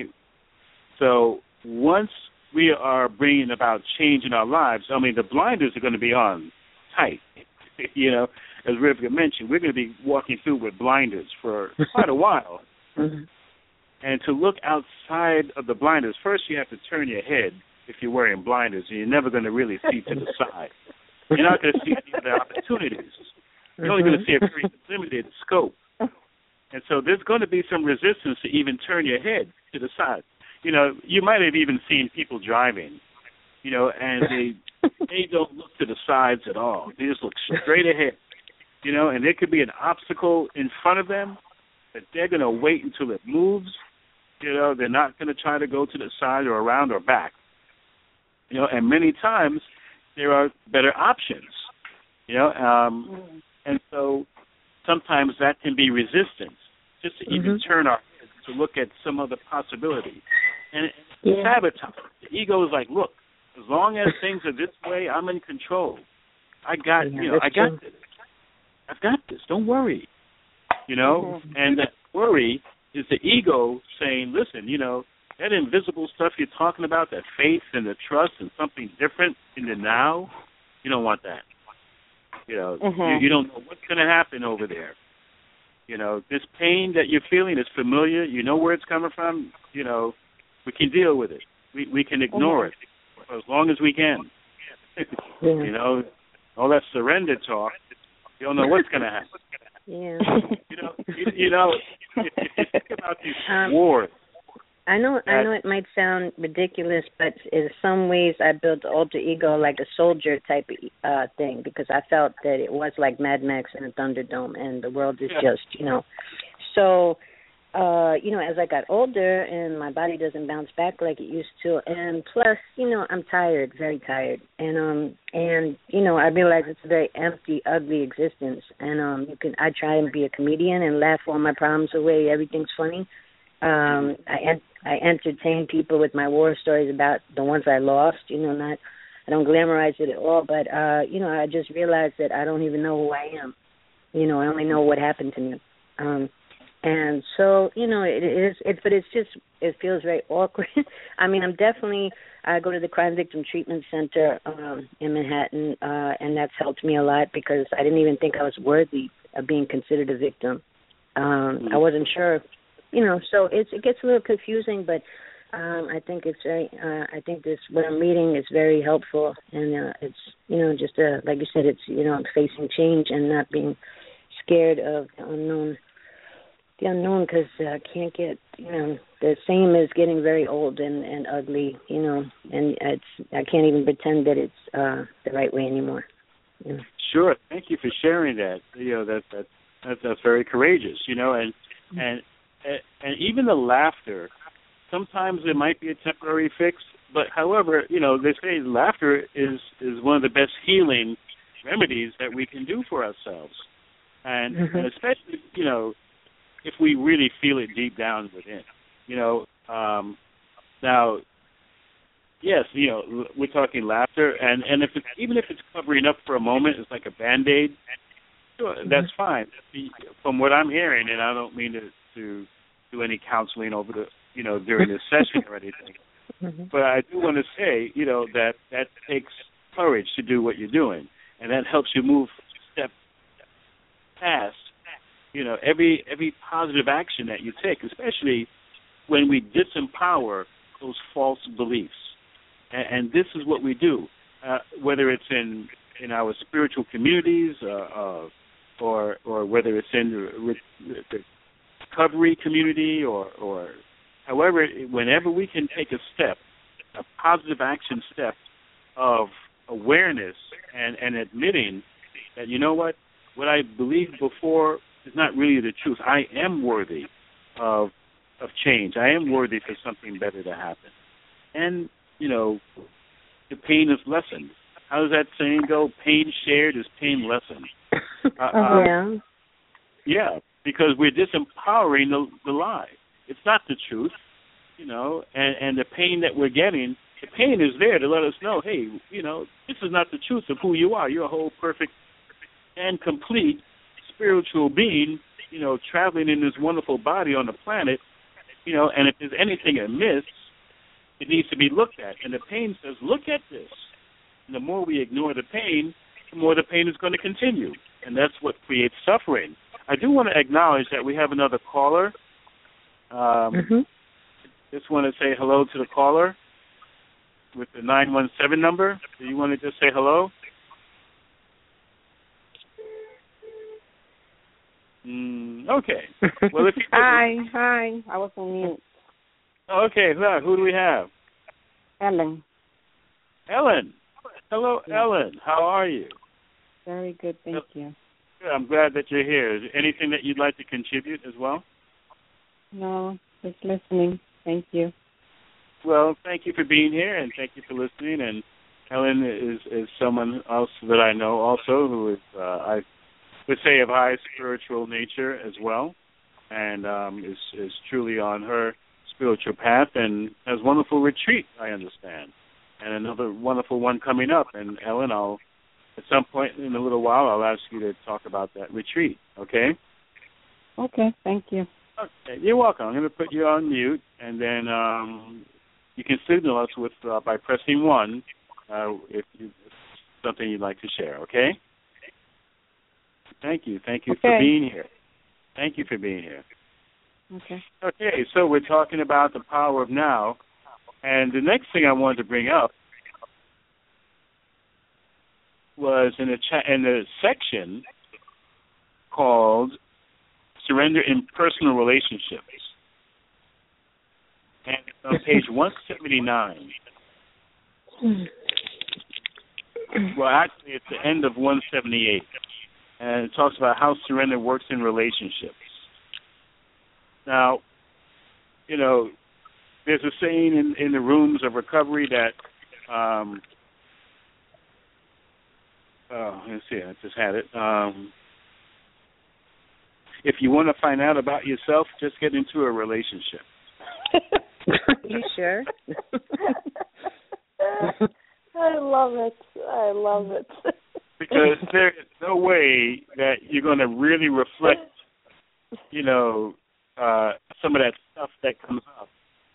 C: So once we are bringing about change in our lives, I mean, the blinders are going to be on tight. You know, as Rivka mentioned, we're going to be walking through with blinders for quite a while.
F: Mm-hmm.
C: And to look outside of the blinders, first you have to turn your head if you're wearing blinders, and you're never going to really see to the side. You're not going to see any other opportunities. You're only going to see a very limited scope. And so there's going to be some resistance to even turn your head to the side. You know, you might have even seen people driving, you know, and they they don't look to the sides at all. They just look straight ahead, you know, and there could be an obstacle in front of them, but they're going to wait until it moves. You know, they're not going to try to go to the side or around or back. You know, and many times there are better options, you know, um, and so sometimes that can be resistance, just to even
F: mm-hmm.
C: turn our heads to look at some other possibility. And
F: yeah.
C: sabotage. The ego is like, look, as long as things are this way, I'm in control. I got,
F: yeah,
C: you know, I got
F: true.
C: this. I've got this. Don't worry, you know.
F: Mm-hmm.
C: And that worry is the ego saying, listen, you know, that invisible stuff you're talking about, that faith and the trust and something different in the now, you don't want that. You know,
F: mm-hmm.
C: you, you don't know what's going to happen over there. You know, this pain that you're feeling is familiar. You know where it's coming from. You know, we can deal with it. We we can ignore mm-hmm. it as long as we can.
F: yeah.
C: You know, all that surrender talk, you don't know what's going to happen.
F: Yeah.
C: You know, you, you know, if, if you think about these
F: um,
C: wars.
F: I know I know it might sound ridiculous, but in some ways I built the alter ego like a soldier type of uh, thing because I felt that it was like Mad Max in a Thunderdome and the world is
C: yeah.
F: just, you know. So, uh, you know, as I got older and my body doesn't bounce back like it used to, and plus, you know, I'm tired, very tired. And, um, and you know, I realize it's a very empty, ugly existence. And um, you can I try and be a comedian and laugh all my problems away. Everything's funny. Um, I en- I entertain people with my war stories about the ones I lost. You know, not I don't glamorize it at all, but uh, you know, I just realized that I don't even know who I am. You know, I only know what happened to me. Um, and so, you know, it is. It, but it's just it feels very awkward. I mean, I'm definitely. I go to the Crime Victim Treatment Center um, in Manhattan, uh, and that's helped me a lot because I didn't even think I was worthy of being considered a victim. Um, mm-hmm. I wasn't sure. You know, so it's, it gets a little confusing, but um, I think it's very. Uh, I think this what I'm reading is very helpful, and uh, it's you know just uh, like you said, it's you know facing change and not being scared of the unknown. The unknown, because I uh, can't get you know the same is getting very old and, and ugly, you know, and it's I can't even pretend that it's uh, the right way anymore. You know?
C: Sure, thank you for sharing that. You know that that, that that's very courageous. You know, and and. And even the laughter, sometimes it might be a temporary fix, but however, you know, they say laughter is, is one of the best healing remedies that we can do for ourselves. And, mm-hmm. and especially, you know, if we really feel it deep down within. You know, um, now, yes, you know, we're talking laughter, and, and if it's, even if it's covering up for a moment, it's like a Band-Aid, sure, mm-hmm. that's fine. From what I'm hearing, and I don't mean to, to do any counseling over the, you know, during this session or anything. Mm-hmm. But I do want to say, you know, that that takes courage to do what you're doing, and that helps you move step past, you know, every every positive action that you take, especially when we disempower those false beliefs. And, and this is what we do. uh, whether it's in in our spiritual communities, uh, uh, or or whether it's in the, the recovery community, or or however, whenever we can take a step, a positive action step of awareness and, and admitting that, you know what, what I believed before is not really the truth. I am worthy of of change. I am worthy for something better to happen. And, you know, the pain is lessened. How does that saying go? Pain shared is pain lessened. Uh,
F: oh, yeah.
C: Yeah, because we're disempowering the, the lie. It's not the truth, you know, and, and the pain that we're getting, the pain is there to let us know, hey, you know, this is not the truth of who you are. You're a whole perfect and complete spiritual being, you know, traveling in this wonderful body on the planet, you know, and if there's anything amiss, it needs to be looked at. And the pain says, look at this. And the more we ignore the pain, the more the pain is going to continue. And that's what creates suffering. I do want to acknowledge that we have another caller. Um,
F: mm-hmm.
C: Just want to say hello to the caller with the nine one seven number. Do you want to just say hello? Mm, okay. Well, if you
H: hi, hi. I was on mute.
C: Okay, look, who do we have?
H: Ellen.
C: Ellen. Hello,
H: Yeah.
C: Ellen. How are you?
H: Very good, thank you.
C: Good. I'm glad that you're here. Is there anything that you'd like to contribute as well?
H: No, just listening. Thank you.
C: Well, thank you for being here, and thank you for listening. And Ellen is, is someone else that I know also who is, uh, I would say, of high spiritual nature as well, and um, is, is truly on her spiritual path and has wonderful retreat, I understand, and another wonderful one coming up. And Ellen, I'll at some point in a little while, I'll ask you to talk about that retreat, okay?
H: Okay, thank you.
C: Okay, you're welcome. I'm going to put you on mute, and then um, you can signal us with uh, by pressing one uh, if, you, if something you'd like to share, okay? Thank you. Thank you
H: okay.
C: for being here. Thank you for being here.
H: Okay.
C: Okay, so we're talking about the power of now, and the next thing I wanted to bring up was in a cha- in a section called Surrender in Personal Relationships. And it's on page one seventy-nine. Well, actually, it's the end of one seventy-eight. And it talks about how surrender works in relationships. Now, you know, there's a saying in, in the rooms of recovery that, um, oh, let's see, I just had it. Um, if you want to find out about yourself, just get into a relationship.
H: You sure?
D: I love it. I love it.
C: Because there is no way that you're going to really reflect, you know, uh, some of that stuff that comes up.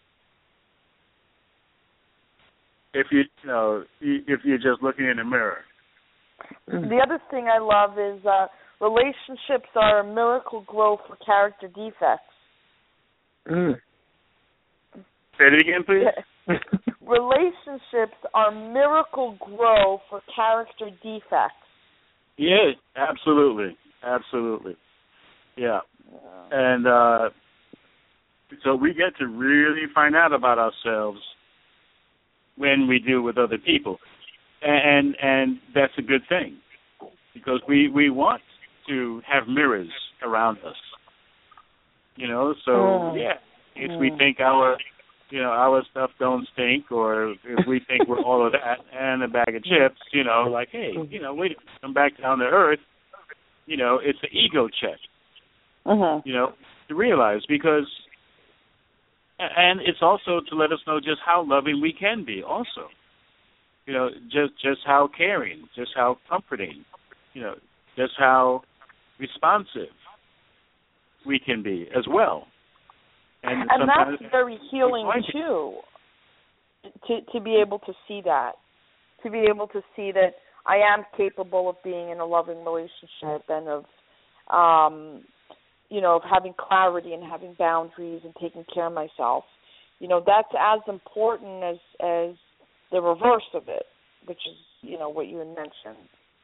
C: If you, you know, if you're just looking in the mirror.
D: The other thing I love is uh, relationships are a miracle grow for character defects.
F: Mm.
C: Say it again, please.
D: Relationships are miracle grow for character defects.
C: Yeah, absolutely, absolutely. Yeah, and uh, so we get to really find out about ourselves when we deal with other people, and and that's a good thing because we, we want to have mirrors around us. You know, so
H: oh.
C: yeah, if
H: oh.
C: we think our you know, our stuff don't stink, or if we think we're all of that and a bag of chips, you know, like, hey, you know, wait, come back down to earth, you know, it's an ego check,
H: uh-huh.
C: you know, to realize because, and it's also to let us know just how loving we can be also, you know, just, just how caring, just how comforting, you know, just how responsive we can be as well. And,
D: and that's very healing too, to to be able to see that, to be able to see that I am capable of being in a loving relationship and of, um, you know, of having clarity and having boundaries and taking care of myself. You know, that's as important as as the reverse of it. which is, you know, what you had mentioned.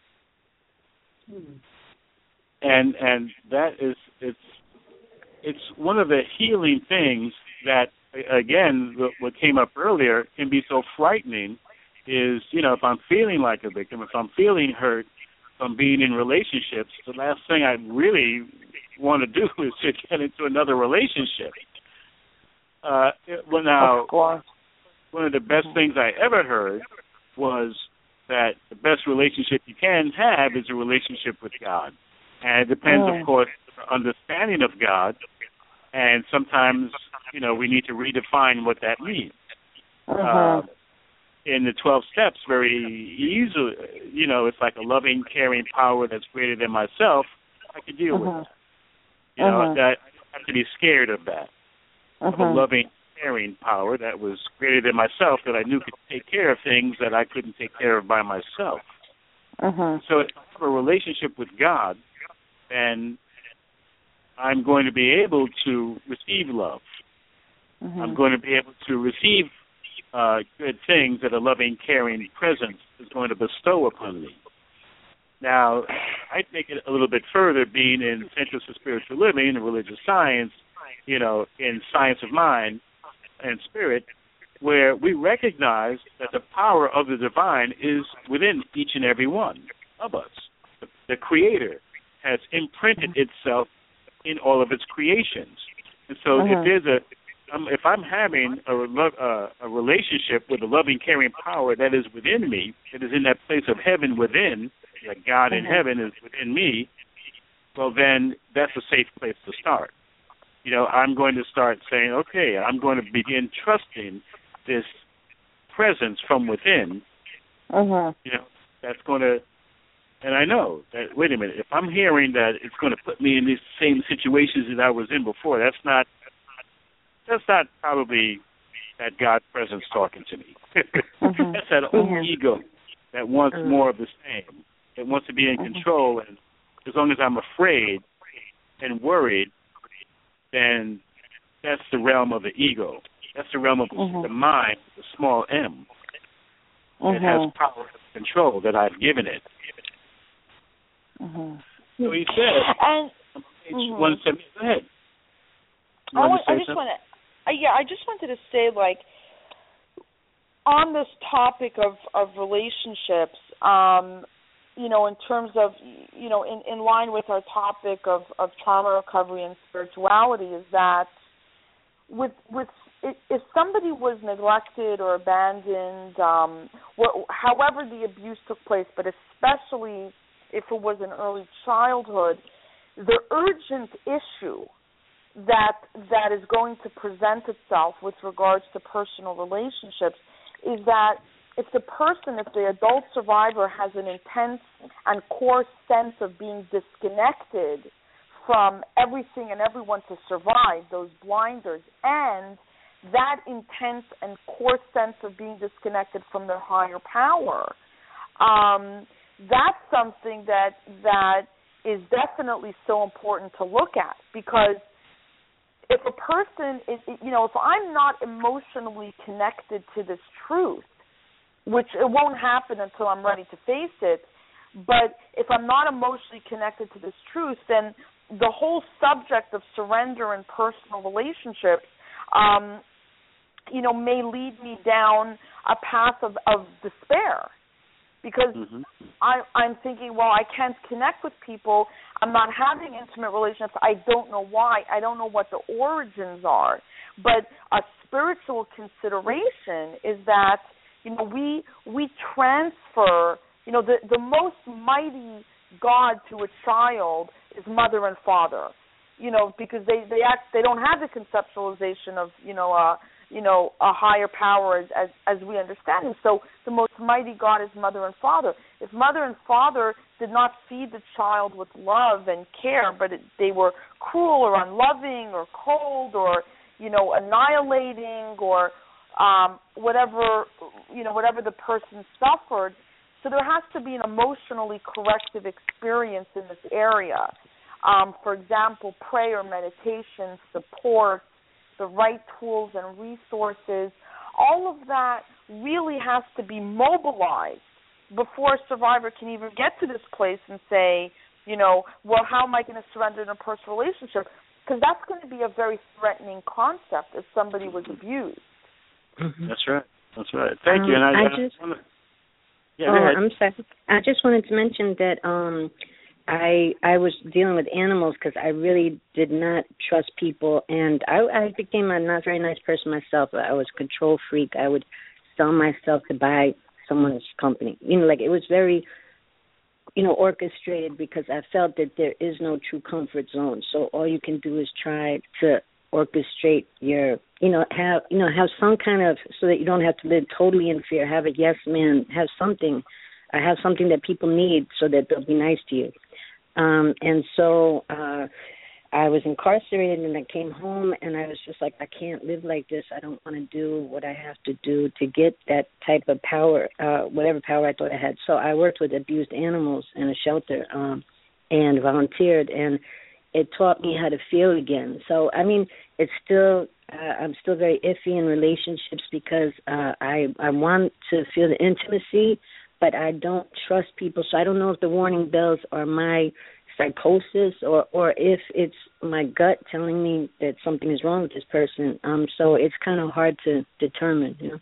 C: Hmm. And and that is it's it's one of the healing things that, again, what came up earlier can be so frightening. Is, you know, if I'm feeling like a victim, if I'm feeling hurt from being in relationships, the last thing I really want to do is to get into another relationship. Uh, well, now, one of the best things I ever heard was that the best relationship you can have is a relationship with God. And it depends, oh. of course, on our understanding of God. And sometimes, you know, we need to redefine what that means.
D: Uh-huh.
C: Uh, in the twelve steps, very easily, you know, it's like a loving, caring power that's greater than myself. I can deal uh-huh. with that. You know, uh-huh. that I don't have to be scared of that.
D: Uh-huh.
C: Of a loving, caring power that was greater than myself, that I knew could take care of things that I couldn't take care of by myself.
D: Uh-huh.
C: So if I have a relationship with God, then I'm going to be able to receive love.
D: Uh-huh.
C: I'm going to be able to receive uh, good things that a loving, caring presence is going to bestow upon me. Now, I take it a little bit further, being in Centers for Spiritual Living and Religious Science, you know, in Science of Mind and Spirit, where we recognize that the power of the divine is within each and every one of us. The, the Creator has imprinted itself in all of its creations. And so
D: uh-huh.
C: if there's a Um, if I'm having a, uh, a relationship with a loving, caring power that is within me, that is in that place of heaven within, like God in
D: mm-hmm.
C: heaven is within me, well, then that's a safe place to start. You know, I'm going to start saying, okay, I'm going to begin trusting this presence from within.
D: Uh-huh.
C: You know, that's going to, and I know that, wait a minute, if I'm hearing that it's going to put me in these same situations that I was in before, that's not, That's not probably that God presence talking to me.
D: Mm-hmm.
C: That's that old
D: mm-hmm.
C: ego that wants
D: mm-hmm.
C: more of the same. It wants to be in mm-hmm. control. And as long as I'm afraid and worried, then that's the realm of the ego. That's the realm of
D: mm-hmm.
C: the mind, the small m.
D: Mm-hmm.
C: It has power and control that I've given it.
D: Mm-hmm.
C: So he said,
D: and,
C: on page
D: mm-hmm.
C: one seventy, go ahead.
D: I, want, I just want to, uh, yeah, I just wanted to say, like, on this topic of, of relationships, um, you know, in terms of, you know, in, in line with our topic of, of trauma recovery and spirituality, is that with with if somebody was neglected or abandoned, um, wh- however the abuse took place, but especially if it was in early childhood, the urgent issue that that is going to present itself with regards to personal relationships is that if the person, if the adult survivor has an intense and core sense of being disconnected from everything and everyone to survive, those blinders, and that intense and core sense of being disconnected from their higher power, um, that's something that that is definitely so important to look at, because if a person is, you know, if I'm not emotionally connected to this truth, which it won't happen until I'm ready to face it, but if I'm not emotionally connected to this truth, then the whole subject of surrender and personal relationships, um, you know, may lead me down a path of, of despair. Because
C: mm-hmm.
D: I, I'm thinking, well, I can't connect with people. I'm not having intimate relationships. I don't know why. I don't know what the origins are. But a spiritual consideration is that, you know, we we transfer, you know, the, the most mighty God to a child is mother and father, you know, because they, they act, they don't have the conceptualization of, you know, uh, you know, a higher power as, as as we understand it. So the most mighty God is mother and father. If mother and father did not feed the child with love and care, but it, they were cruel or unloving or cold or, you know, annihilating or um, whatever, you know, whatever the person suffered. So there has to be an emotionally corrective experience in this area. Um, for example, prayer, meditation, support, the right tools and resources, all of that really has to be mobilized before a survivor can even get to this place and say, you know, well, how am I going to surrender in a personal relationship? Because that's going to be a very threatening concept if somebody was abused.
C: Mm-hmm. That's right. That's right. Thank
F: um,
C: you. And I,
F: I
C: I
F: just,
C: wanna, yeah,
F: oh,
C: go ahead.
F: I'm sorry. I just wanted to mention that um, I I was dealing with animals because I really did not trust people, and I, I became a not very nice person myself. I was a control freak. I would sell myself to buy someone's company. You know, like it was very, you know, orchestrated because I felt that there is no true comfort zone. So all you can do is try to orchestrate your, you know, have, you know, have some kind of, so that you don't have to live totally in fear. Have a yes man, have something, uh, have something that people need so that they'll be nice to you. Um, and so uh, I was incarcerated and I came home and I was just like, I can't live like this. I don't want to do what I have to do to get that type of power, uh, whatever power I thought I had. So I worked with abused animals in a shelter um, and volunteered, and it taught me how to feel again. So, I mean, it's still, uh, I'm still very iffy in relationships because uh, I, I want to feel the intimacy, but I don't trust people. So I don't know if the warning bells are my psychosis or, or if it's my gut telling me that something is wrong with this person. Um, so it's kind of hard to determine, you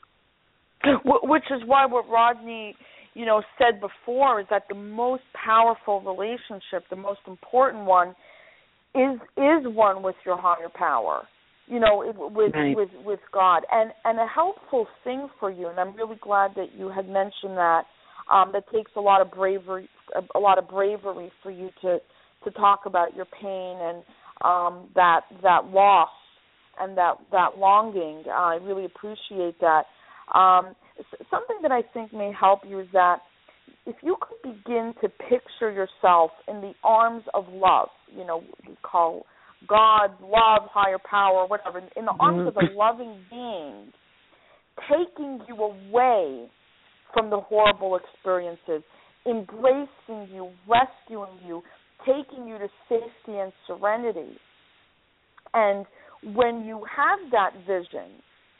F: know.
D: Which is why what Rodney, you know, said before is that the most powerful relationship, the most important one, is is one with your higher power, you know, with
F: right.
D: with with God, and and a helpful thing for you. And I'm really glad that you had mentioned that. Um, that takes a lot of bravery, a, a lot of bravery for you to, to talk about your pain and um, that that loss and that that longing. Uh, I really appreciate that. Um, something that I think may help you is that if you could begin to picture yourself in the arms of love, you know, we call God, love, higher power, whatever, in the arms of a loving being, taking you away from the horrible experiences, embracing you, rescuing you, taking you to safety and serenity. And when you have that vision,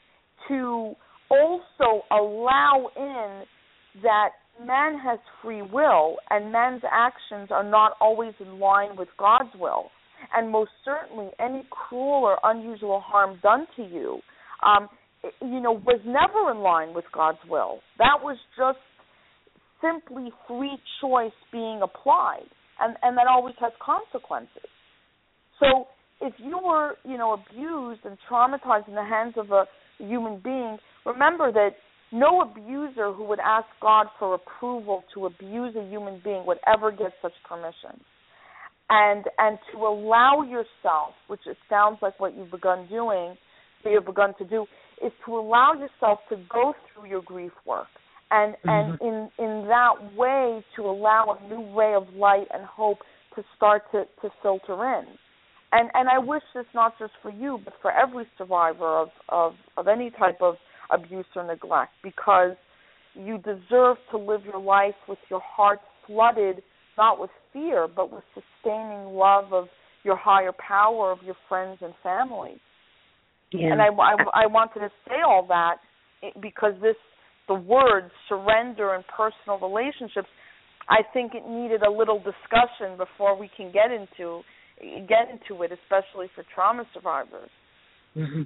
D: to also allow in that man has free will and man's actions are not always in line with God's will. And most certainly any cruel or unusual harm done to you um, you know, was never in line with God's will. That was just simply free choice being applied, and, and that always has consequences. So if you were, you know, abused and traumatized in the hands of a human being, remember that no abuser who would ask God for approval to abuse a human being would ever get such permission. And and to allow yourself, which it sounds like what you've begun doing, that you've begun to do, is to allow yourself to go through your grief work, and mm-hmm. and in in that way to allow a new ray of light and hope to start to, to filter in. And and I wish this not just for you, but for every survivor of, of, of any type of abuse or neglect, because you deserve to live your life with your heart flooded, not with fear, but with sustaining love of your higher power, of your friends and family.
F: Yeah.
D: And I, I, I wanted to say all that because this, the words surrender and personal relationships, I think it needed a little discussion before we can get into get into it, especially for trauma survivors.
F: Mm-hmm.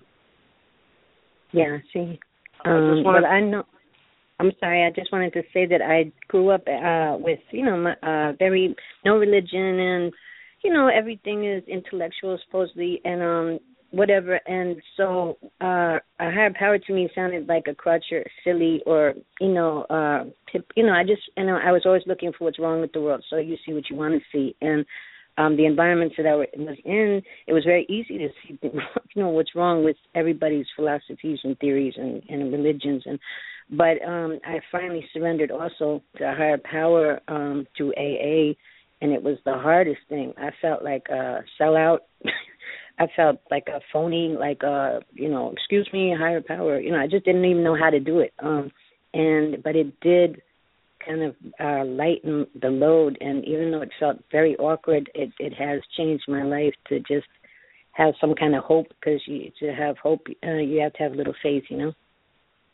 F: Yeah, see,
C: I
F: um,
C: just wanted...
F: but I know. I'm sorry. I just wanted to say that I grew up uh, with, you know, my, uh, very no religion, and you know, everything is intellectual supposedly, and um. whatever, and so uh, a higher power to me sounded like a crutch or silly or, you know, uh, tip, you know, I just, you know, I was always looking for what's wrong with the world, so you see what you want to see, and um, the environments that I was in, it was very easy to see, you know, what's wrong with everybody's philosophies and theories and, and religions, and but um, I finally surrendered also to a higher power um, through A A, and it was the hardest thing. I felt like a sellout. I felt like a phony, like a, you know, excuse me, higher power. You know, I just didn't even know how to do it. Um, and but it did kind of uh, lighten the load. And even though it felt very awkward, it, it has changed my life to just have some kind of hope, because you, to have hope, uh, you have to have a little faith, you know.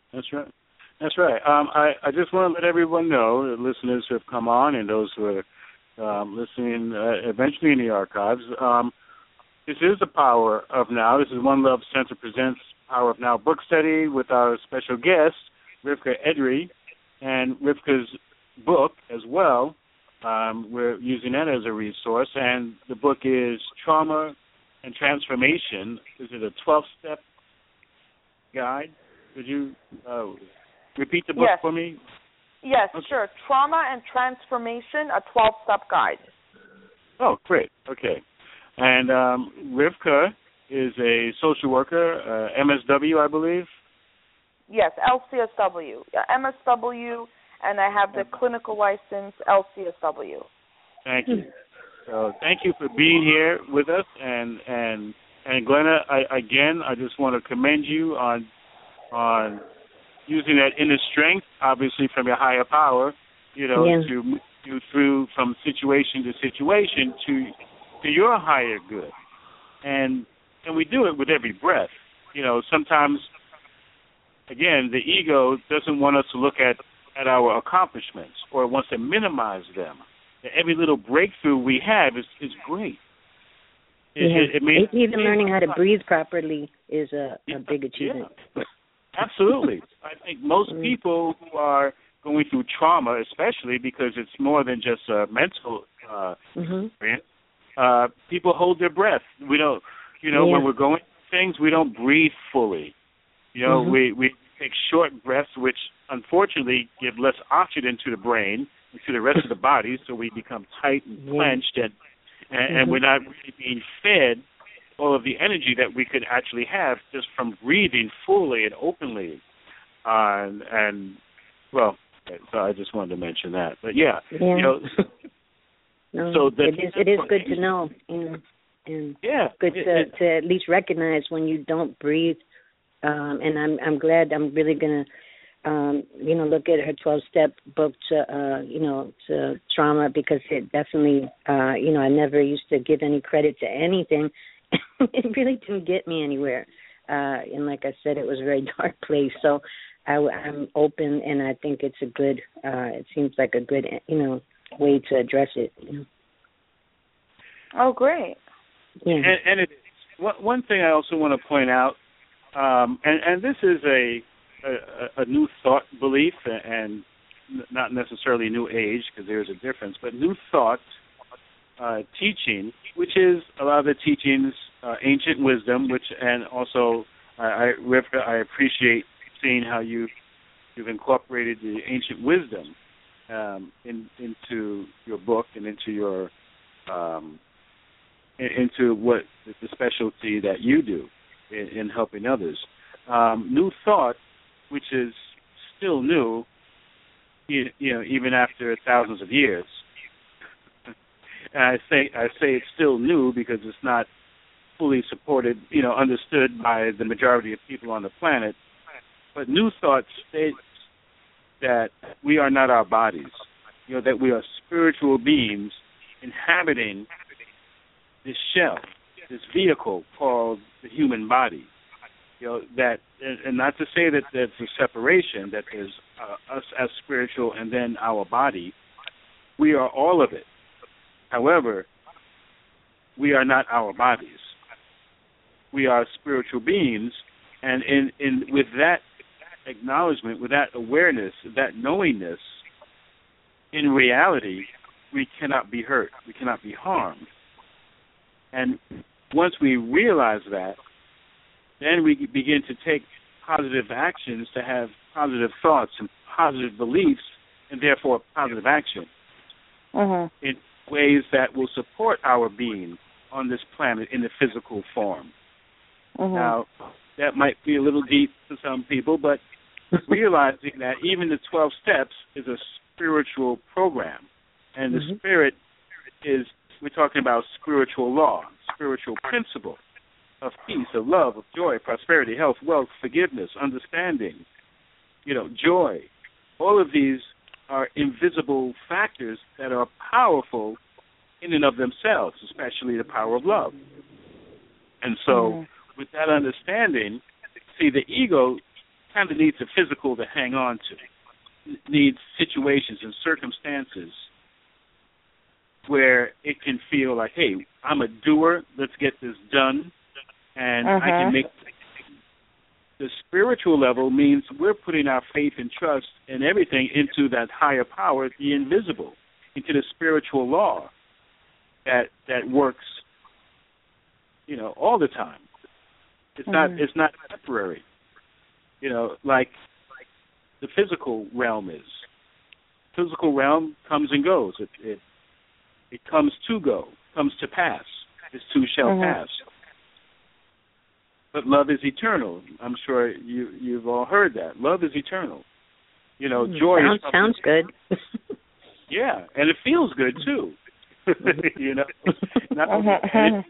C: That's right. That's right. Um, I, I just want to let everyone know, the listeners who have come on and those who are um, listening uh, eventually in the archives, um, this is the Power of Now. This is One Love Center presents Power of Now book study with our special guest, Rivka Edry, and Rivka's book as well. Um, we're using that as a resource, and the book is Trauma and Transformation. Is it a twelve-step guide? Could you uh, repeat the book
D: yes.
C: for me?
D: Yes,
C: okay.
D: sure. Trauma and Transformation, a twelve-step guide.
C: Oh, great. Okay. And um, Rivka is a social worker, uh, M S W, I believe?
D: Yes, L C S W. Yeah, M S W, and I have the clinical license, L C S W.
C: Thank you. So thank you for being here with us. And, and, and Glenna, I, again, I just want to commend you on on using that inner strength, obviously from your higher power, you know,
F: yeah.
C: to move you through from situation to situation to to your higher good. And and we do it with every breath. You know, sometimes, again, the ego doesn't want us to look at, at our accomplishments or wants to minimize them. Every little breakthrough we have is, is great. It,
F: yeah.
C: it, it means,
F: Even learning how to breathe properly is a, a big achievement.
C: Yeah. Absolutely. I think most
F: mm.
C: people who are going through trauma, especially because it's more than just a mental uh,
F: mm-hmm.
C: experience, uh, people hold their breath. We don't, you know,
F: yeah.
C: when we're going through things, we don't breathe fully. You know,
F: mm-hmm.
C: we, we take short breaths, which unfortunately give less oxygen to the brain and to the rest of the body, so we become tight and
F: yeah.
C: clenched, and, and,
F: mm-hmm.
C: and we're not really being fed all of the energy that we could actually have just from breathing fully and openly. Uh, and, and, well, so I just wanted to mention that. But, yeah,
F: yeah.
C: you know.
F: no,
C: so that,
F: it is, it is good to know, you know, and
C: yeah,
F: good
C: it,
F: to,
C: it,
F: to at least recognize when you don't breathe. Um, and I'm I'm glad I'm really going to, um, you know, look at her twelve-step book to, uh, you know, to trauma, because it definitely, uh, you know, I never used to give any credit to anything. It really didn't get me anywhere. Uh, and like I said, it was a very dark place. So I, I'm open, and I think it's a good, uh, it seems like a good, you know, way to address it. You know?
D: Oh, great.
F: Yeah.
C: And, and it, one thing I also want to point out, um, and, and this is a, a, a new thought belief, and not necessarily a new age, because there's a difference, but new thought uh, teaching, which is a lot of the teachings, uh, ancient wisdom, which, and also, I, I, Rivka, I appreciate seeing how you, you've incorporated the ancient wisdom um, in, into your book and into your, um, into what the specialty that you do in, in helping others. Um, new thought, which is still new, you, you know, even after thousands of years. And I say I say it's still new because it's not fully supported, you know, understood by the majority of people on the planet. But new thought states that we are not our bodies, you know, that we are spiritual beings inhabiting this shell, this vehicle called the human body. You know, that, and not to say that there's a separation, that there's uh, us as spiritual and then our body. We are all of it. However, we are not our bodies. We are spiritual beings, and in, in with that acknowledgement, with that awareness, that knowingness, in reality, we cannot be hurt. We cannot be harmed. And once we realize that, then we begin to take positive actions, to have positive thoughts and positive beliefs, and therefore positive action
D: Mm-hmm.
C: in ways that will support our being on this planet in the physical form.
D: Mm-hmm.
C: Now, that might be a little deep to some people, but realizing that even the twelve steps is a spiritual program, and the
F: mm-hmm.
C: spirit is, we're talking about spiritual law, spiritual principle of peace, of love, of joy, prosperity, health, wealth, forgiveness, understanding, you know, joy. All of these are invisible factors that are powerful in and of themselves, especially the power of love. And so
D: mm-hmm.
C: with that understanding, see, the ego kind of needs a physical to hang on to. It needs situations and circumstances where it can feel like, hey, I'm a doer, let's get this done, and uh-huh. I can make. The spiritual level means we're putting our faith and trust and everything into that higher power, the invisible, into the spiritual law that that works, you know, all the time. It's mm-hmm. not it's not temporary, you know, like the physical realm is. Physical realm comes and goes. It it, it comes to go, comes to pass. This too shall mm-hmm. pass. But love is eternal. I'm sure you, you've all heard that. Love is eternal. You know, mm, joy
F: sounds,
C: is
F: sounds good.
C: Yeah, and it feels good, too. you know, Not only, it,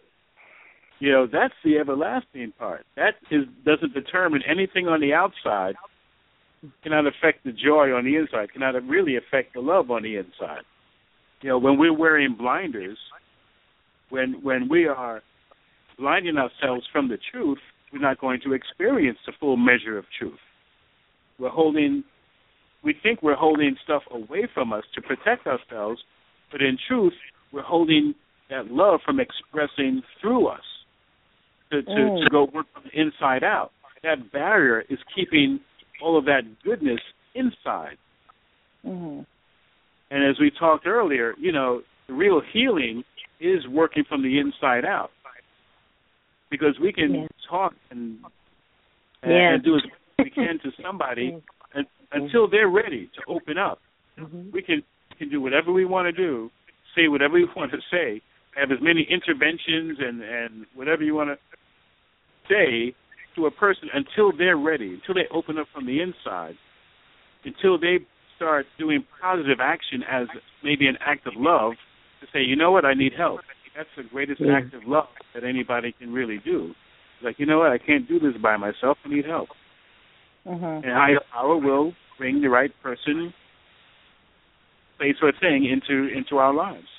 C: you know, that's the everlasting part. That is doesn't determine anything on the outside, cannot affect the joy on the inside, cannot really affect the love on the inside. You know, when we're wearing blinders, when when we are blinding ourselves from the truth, we're not going to experience the full measure of truth. We're holding, we think we're holding stuff away from us to protect ourselves, but in truth, we're holding that love from expressing through us to, to, mm. to go work from the inside out. That barrier is keeping all of that goodness inside.
H: Mm-hmm.
C: And as we talked earlier, you know, the real healing is working from the inside out. Because we can yeah. talk and, and,
F: yeah.
C: and do as we can to somebody and, until they're ready to open up.
F: Mm-hmm.
C: We can, can do whatever we want to do, say whatever we want to say, have as many interventions and, and whatever you want to say to a person until they're ready, until they open up from the inside, until they start doing positive action as maybe an act of love to say, you know what, I need help. That's the greatest
F: yeah.
C: act of love that anybody can really do. It's like, you know what, I can't do this by myself. I need help.
H: Mm-hmm.
C: And higher power will bring the right person, place or thing into into our lives.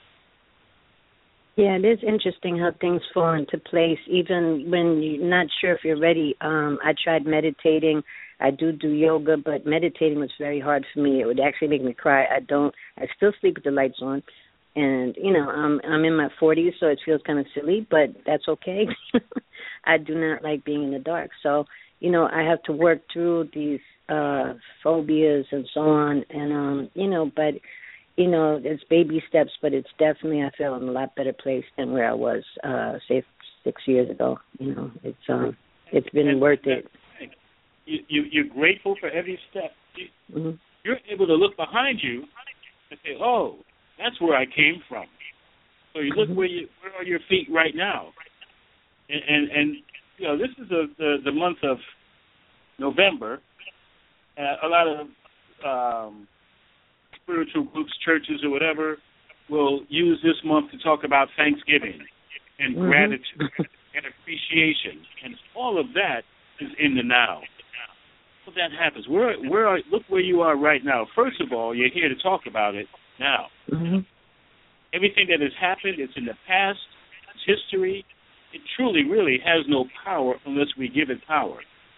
F: Yeah, it is interesting how things fall into place, even when you're not sure if you're ready. Um, I tried meditating. I do do yoga, but meditating was very hard for me. It would actually make me cry. I don't. I still sleep with the lights on. And, you know, I'm I'm in my forties, so it feels kind of silly, but that's okay. I do not like being in the dark. So, you know, I have to work through these uh, phobias and so on. And, um, you know, but, you know, it's baby steps, but it's definitely, I feel, in a lot better place than where I was, uh, say, six years ago. You know, it's um, it's been
C: and,
F: worth it.
C: You, you, you're grateful for every step. You,
F: mm-hmm.
C: You're able to look behind you and say, oh, that's where I came from. So you look where you where are your feet right now, and and, and you know this is a, the the month of November. Uh, a lot of um, spiritual groups, churches, or whatever will use this month to talk about Thanksgiving and
F: mm-hmm.
C: gratitude and appreciation, and all of that is in the now. So that happens. Where where are, look where you are right now. First of all, you're here to talk about it. Now,
F: mm-hmm.
C: everything that has happened, it's in the past, it's history. It truly, really has no power unless we give it power.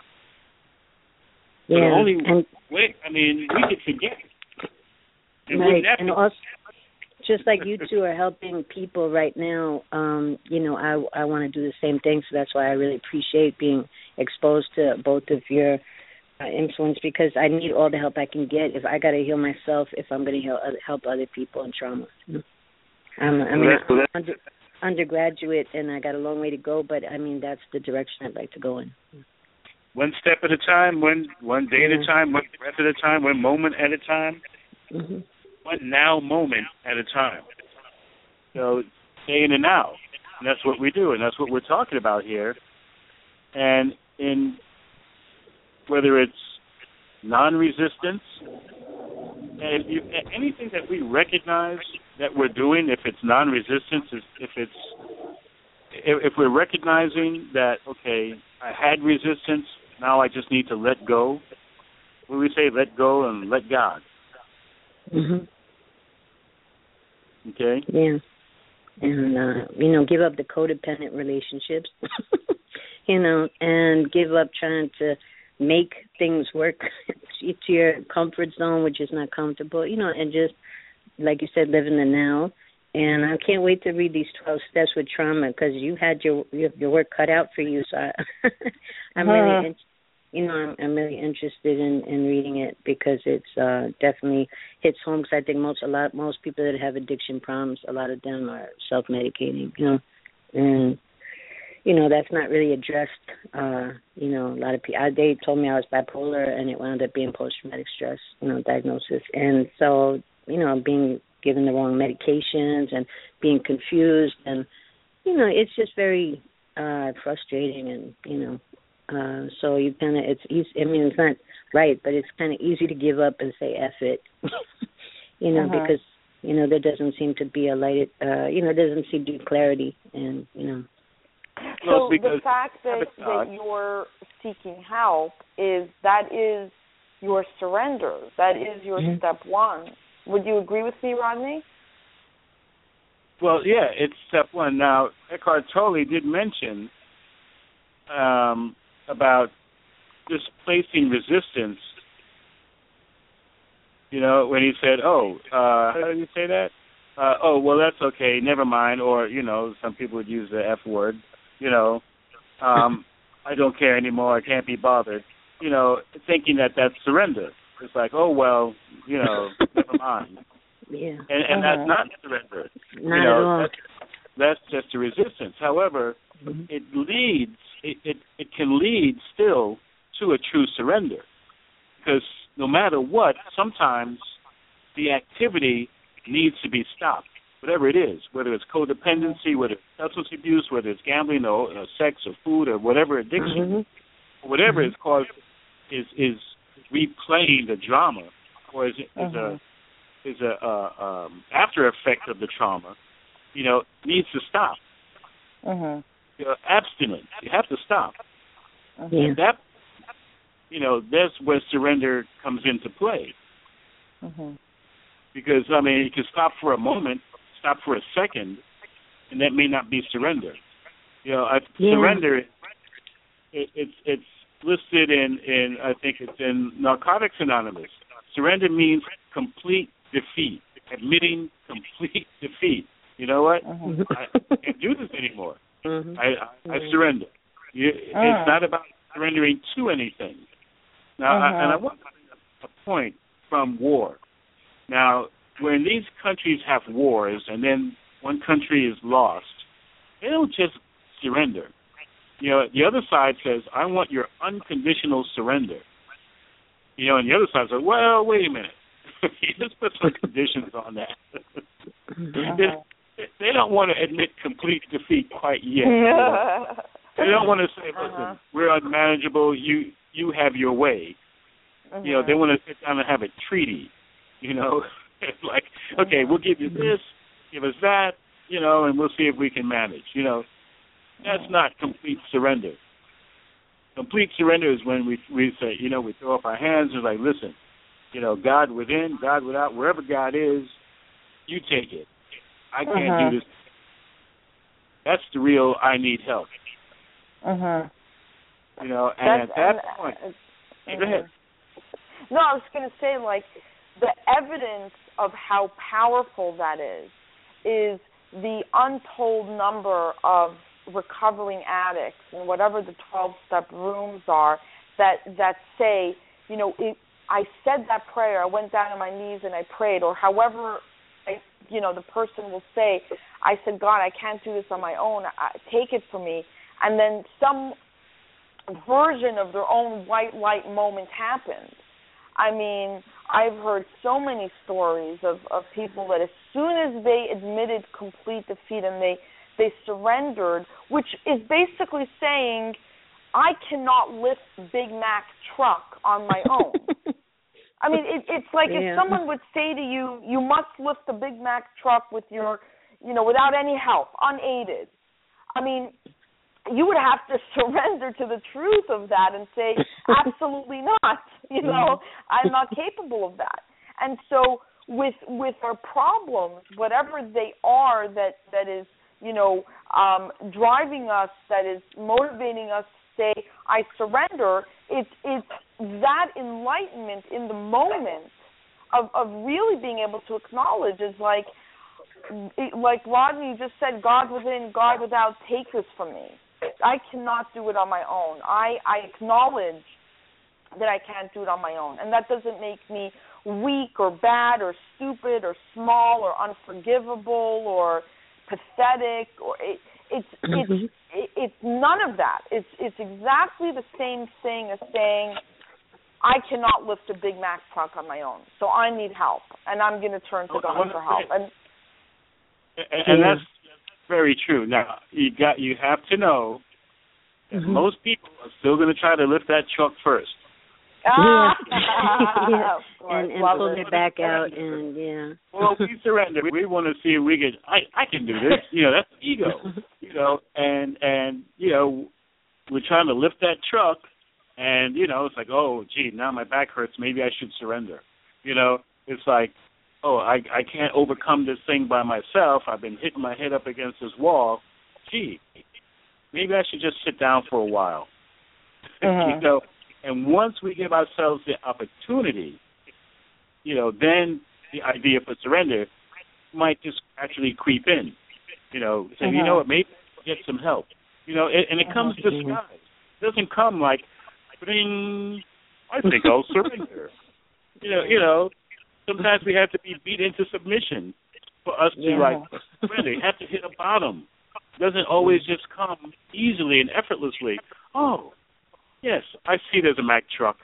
F: Yeah,
C: so the only
F: and,
C: way, I mean, we could forget it. And
F: right,
C: and
F: also, just like you two are helping people right now, um, you know, I, I want to do the same thing, so that's why I really appreciate being exposed to both of your Uh, influence, because I need all the help I can get if I got to heal myself, if I'm going to heal, help other people in trauma. I'm, I mean, I'm an under, undergraduate, and I got a long way to go, but, I mean, that's the direction I'd like to go in.
C: One step at a time, one one day
F: yeah.
C: at a time, one breath at a time, one moment at a time,
F: mm-hmm.
C: one now moment at a time. So stay in the now, and that's what we do, and that's what we're talking about here. And in whether it's non-resistance, and if you, anything that we recognize that we're doing, if it's non-resistance, if it's if, if we're recognizing that, okay, I had resistance, now I just need to let go. When we say let go and let God.
F: Mm-hmm.
C: Okay?
F: Yeah. And, uh, you know, give up the codependent relationships, you know, and give up trying to make things work to your comfort zone, which is not comfortable, you know, and just, like you said, live in the now. And I can't wait to read these twelve steps with trauma, because you had your your work cut out for you. So I, I'm uh-huh. really, in, you know, I'm, I'm really interested in, in reading it, because it's uh, definitely hits home. Because I think most a lot most people that have addiction problems, a lot of them are self-medicating, you know, and you know that's not really addressed. Uh, you know, a lot of people they told me I was bipolar, and it wound up being post-traumatic stress, you know, diagnosis, and so you know being given the wrong medications and being confused, and you know it's just very uh frustrating, and you know uh so you kind of it's easy. I mean, it's not right, but it's kind of easy to give up and say F it. you know uh-huh. because you know there doesn't seem to be a light uh you know there doesn't seem to be clarity, and you know
D: so the fact that, that you're seeking help is that is your surrender, that is your mm-hmm. step one. Would you agree with me, Rodney?
C: Well, yeah, it's step one. Now, Eckhart Tolle did mention um, about displacing resistance, you know, when he said, oh, uh, how did he say that? Uh, oh, well, that's okay, never mind. Or, you know, some people would use the F word, you know, um, I don't care anymore, I can't be bothered, you know, thinking that that's surrender. It's like, oh, well, you know, never mind.
F: Yeah.
C: And, and
F: uh-huh.
C: that's not surrender.
F: Not
C: you know,
F: at all.
C: That's, that's just a resistance. However,
F: mm-hmm.
C: it leads, it, it, it can lead still to a true surrender. Because no matter what, sometimes the activity needs to be stopped, whatever it is, whether it's codependency, whether it's substance abuse, whether it's gambling or, or sex or food or whatever addiction,
F: mm-hmm.
C: whatever
F: mm-hmm.
C: is caused is is replaying the drama, or is, is
F: uh-huh.
C: a is a uh, um, after effect of the trauma, you know, needs to stop.
D: Uh-huh.
C: You're abstinent. You have to stop.
F: Uh-huh.
C: And that, you know, that's where surrender comes into play.
D: Uh-huh.
C: Because, I mean, you can stop for a moment, stop for a second, and that may not be surrender. You know, I,
F: yeah.
C: surrender, it, it's it's listed in, in, I think it's in Narcotics Anonymous. Surrender means complete defeat, admitting complete defeat. You know what?
D: Uh-huh.
C: I, I can't do this anymore.
F: Uh-huh.
C: I, I, I surrender. You,
D: uh-huh.
C: It's not about surrendering to anything. Now,
D: uh-huh.
C: I, and I want to make a point from war. Now, when these countries have wars and then one country is lost, they don't just surrender. You know, the other side says, I want your unconditional surrender. You know, and the other side says, well, wait a minute. Let's put some conditions on that.
D: uh-huh.
C: they, they don't want to admit complete defeat quite yet. You know? They don't want to say, listen, uh-huh. we're unmanageable, you you have your way. Uh-huh. You know, they want to sit down and have a treaty. You know, like, okay, we'll give you this, give us that, you know, and we'll see if we can manage. You know, that's not complete surrender. Complete surrender is when we we say, you know, we throw up our hands and like, listen, you know, God within, God without, wherever God is, you take it. I can't
D: uh-huh.
C: do this. That's the real I need help.
D: Uh-huh.
C: You know, and
D: That's,
C: at that
D: and,
C: point,
D: uh,
C: uh, go ahead.
D: No, I was going to say, like, the evidence of how powerful that is is the untold number of recovering addicts and whatever the twelve-step rooms are that that say, you know, it, I said that prayer, I went down on my knees and I prayed, or however, I, you know, the person will say, I said, God, I can't do this on my own, I, take it from me, and then some version of their own white light moment happened. I mean, I've heard so many stories of, of people that as soon as they admitted complete defeat and they, they surrendered, which is basically saying, I cannot lift Big Mac truck on my own. I mean, it, it's like yeah. if someone would say to you, you must lift the Big Mac truck with your, you know, without any help, unaided. I mean, you would have to surrender to the truth of that and say, absolutely not. You know, I'm not capable of that. And so with with our problems, whatever they are that, that is, you know, um, driving us, that is motivating us say I surrender, it's it's that enlightenment in the moment of of really being able to acknowledge is like like Rodney just said, God within, God without, take this from me. I cannot do it on my own. I, I acknowledge that I can't do it on my own. And that doesn't make me weak or bad or stupid or small or unforgivable or pathetic. Or it, it's it's it, it's none of that. It's it's exactly the same thing as saying I cannot lift a Big Mac truck on my own, so I need help, and I'm going to turn to God for help. And
C: and, and that's very true. Now you got you have to know that mm-hmm. most people are still going to try to lift that truck first.
F: Ah, yeah. and, and pull it back out, and yeah.
C: Well, we surrender. We want to see if we can. I I can do this. You know, that's ego. You know, and and you know, we're trying to lift that truck, and you know, it's like, oh, gee, now my back hurts. Maybe I should surrender. You know, it's like, oh, I I can't overcome this thing by myself. I've been hitting my head up against this wall. Gee, maybe I should just sit down for a while. Uh-huh. You know. And once we give ourselves the opportunity, you know, then the idea for surrender might just actually creep in. You know, say, uh-huh. you know what, maybe I'll get some help. You know, and, and it comes uh-huh. disguised. It doesn't come like, ding, I think I'll surrender. You know, you know, sometimes we have to be beat into submission for us to, yeah. like, surrender. You have to hit a bottom. It doesn't always just come easily and effortlessly. Oh, yes, I see there's a Mack truck.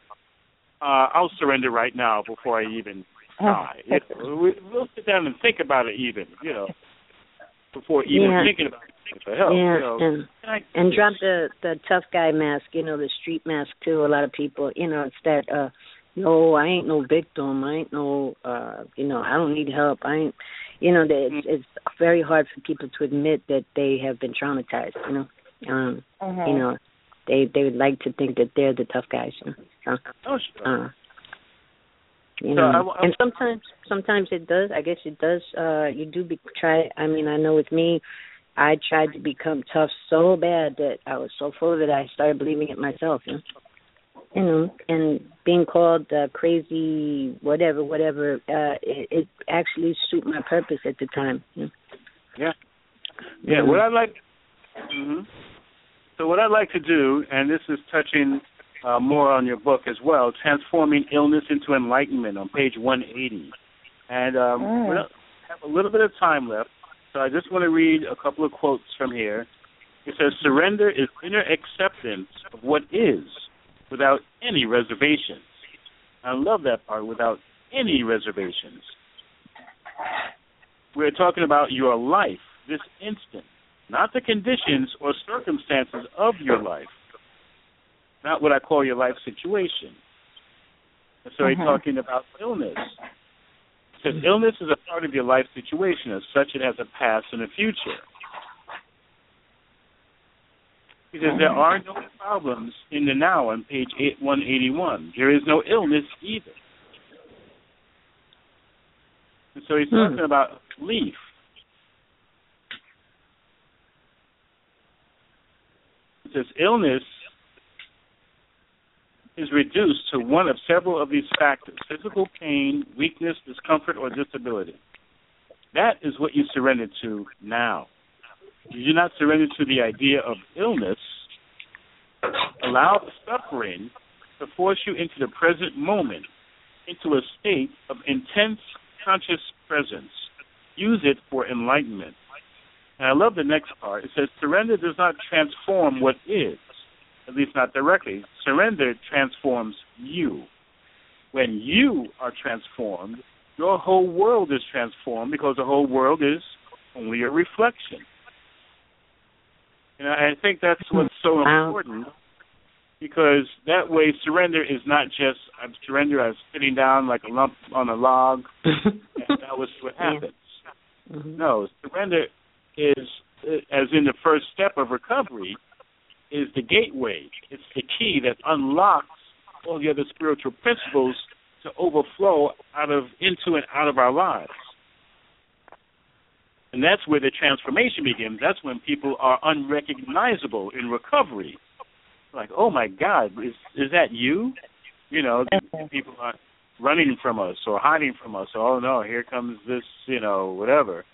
C: Uh, I'll surrender right now before I even try. You know, we, we'll sit down and think about it even, you know, before even
F: yeah.
C: thinking about it for help.
F: Yeah,
C: you know.
F: and, and drop the, the tough guy mask, you know, the street mask too. A lot of people, you know, it's that, uh, no, I ain't no victim. I ain't no, uh, you know, I don't need help. I ain't, you know, that it's, it's very hard for people to admit that they have been traumatized, you know. Um, uh-huh. You know. They they would like to think that they're the tough guys. You know?
C: Oh, sure.
F: Uh, you know, so I, I, and sometimes sometimes it does. I guess it does. Uh, you do be, try. I mean, I know with me, I tried to become tough so bad that I was so full of it, I started believing it myself. You know, you know and being called uh, crazy, whatever, whatever. Uh, it, it actually suited my purpose at the time. You know?
C: Yeah. Yeah. Mm-hmm. What I like. Mm-hmm. So what I'd like to do, and this is touching uh, more on your book as well, Transforming Illness into Enlightenment on page one eighty. And um, oh. we have a little bit of time left, so I just want to read a couple of quotes from here. It says, surrender is inner acceptance of what is without any reservations. I love that part, without any reservations. We're talking about your life, this instant. Not the conditions or circumstances of your life. Not what I call your life situation. And so uh-huh. he's talking about illness. He says illness is a part of your life situation. As such, it has a past and a future. He says there are no problems in the now on page one eighty-one. There is no illness either. And so he's hmm. talking about belief. This illness is reduced to one of several of these factors: physical pain, weakness, discomfort, or disability. That is what you surrender to now. You do not surrender to the idea of illness. Allow the suffering to force you into the present moment, into a state of intense conscious presence. Use it for enlightenment. And I love the next part. It says, surrender does not transform what is, at least not directly. Surrender transforms you. When you are transformed, your whole world is transformed because the whole world is only a reflection. And I think that's what's so important, because that way surrender is not just, I'm surrender as sitting down like a lump on a log, and that was what happens. Mm-hmm. No, surrender is, as in the first step of recovery, is the gateway. It's the key that unlocks all the other spiritual principles to overflow out of into and out of our lives. And that's where the transformation begins. That's when people are unrecognizable in recovery. like, oh my God, is is that you? You know, people are running from us or hiding from us. Oh no, here comes this, you know, whatever.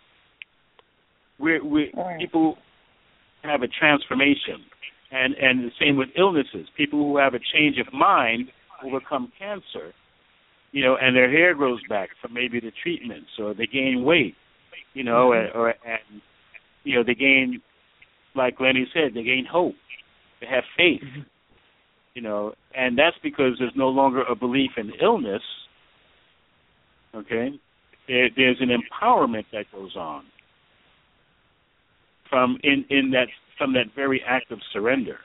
C: We we
D: Right.
C: people have a transformation, and and the same with illnesses. People who have a change of mind overcome cancer, you know, and their hair grows back from maybe the treatments, or they gain weight, you know,
D: Mm-hmm.
C: or, or and you know they gain, like Lenny said, they gain hope, they have faith,
D: Mm-hmm.
C: you know, and that's because there's no longer a belief in illness. Okay, there, there's an empowerment that goes on from in, in that from that very act of surrender.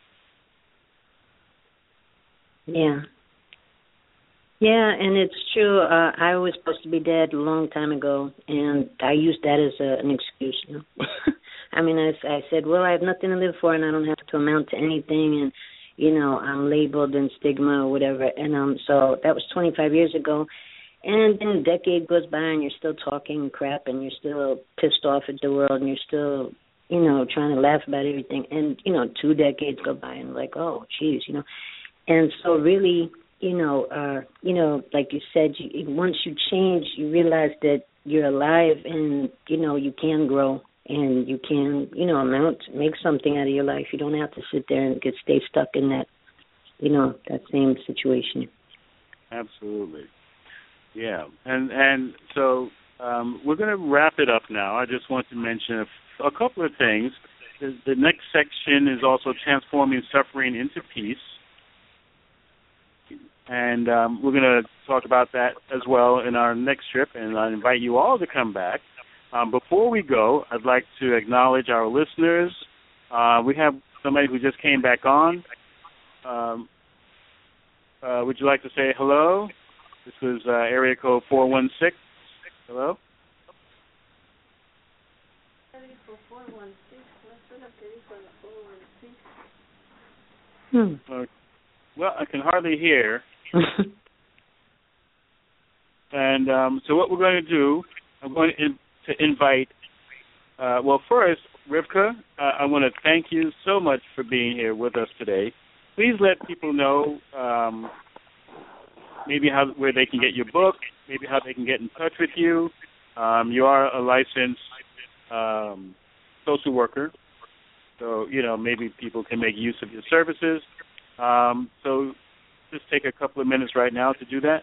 F: Yeah. Yeah, and it's true. Uh, I was supposed to be dead a long time ago, and I used that as a, an excuse. You know? I mean, I, I said, well, I have nothing to live for, and I don't have to amount to anything, and, you know, I'm labeled in stigma or whatever. And um, so that was twenty-five years ago. And then a decade goes by, and you're still talking crap, and you're still pissed off at the world, and you're still, you know, trying to laugh about everything. And, you know, two decades go by, and like, oh, geez, you know. And so really, you know, uh, you know, like you said, you, once you change, you realize that you're alive, and, you know, you can grow, and you can, you know, amount, make something out of your life. You don't have to sit there and get stay stuck in that, you know, that same situation.
C: Absolutely. Yeah, and and so um, we're going to wrap it up now. I just want to mention a, a couple of things. The, the next section is also transforming suffering into peace, and um, we're going to talk about that as well in our next trip, and I invite you all to come back. Um, before we go, I'd like to acknowledge our listeners. Uh, we have somebody who just came back on. Um, uh, would you like to say hello? This was uh, area code four one six. Hello?
F: Hmm.
C: Uh, well, I can hardly hear. And um, so what we're going to do, I'm going to, in, to invite, uh, well, first, Rivka, uh, I want to thank you so much for being here with us today. Please let people know um, maybe how where they can get your book, maybe how they can get in touch with you. Um, you are a licensed um, social worker, so, you know, maybe people can make use of your services. Um, so just take a couple of minutes right now to do that.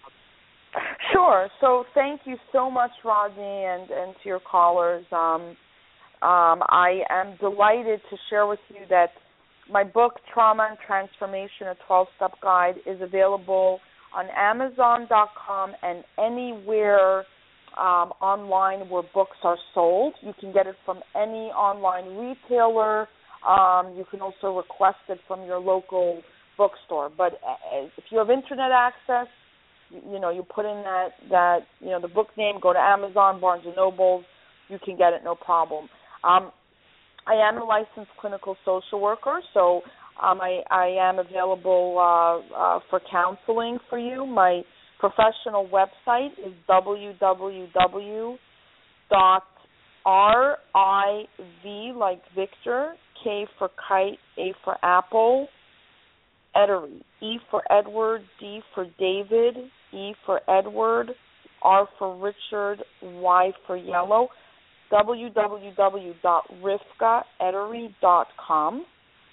D: Sure. So thank you so much, Rodney, and, and to your callers. Um, um, I am delighted to share with you that my book, Trauma and Transformation, a twelve-step guide, is available on Amazon dot com and anywhere um, online where books are sold. You can get it from any online retailer. Um, you can also request it from your local bookstore. But uh, if you have internet access, you, you know, you put in that, that, you know, the book name, go to Amazon, Barnes and Noble, you can get it, no problem. Um, I am a licensed clinical social worker, so Um, I, I am available uh, uh, for counseling for you. My professional website is w w w dot r i v, like Victor, K for kite, A for apple, Edery, E for Edward, D for David, E for Edward, R for Richard, Y for yellow, w w w dot rivka edery dot com.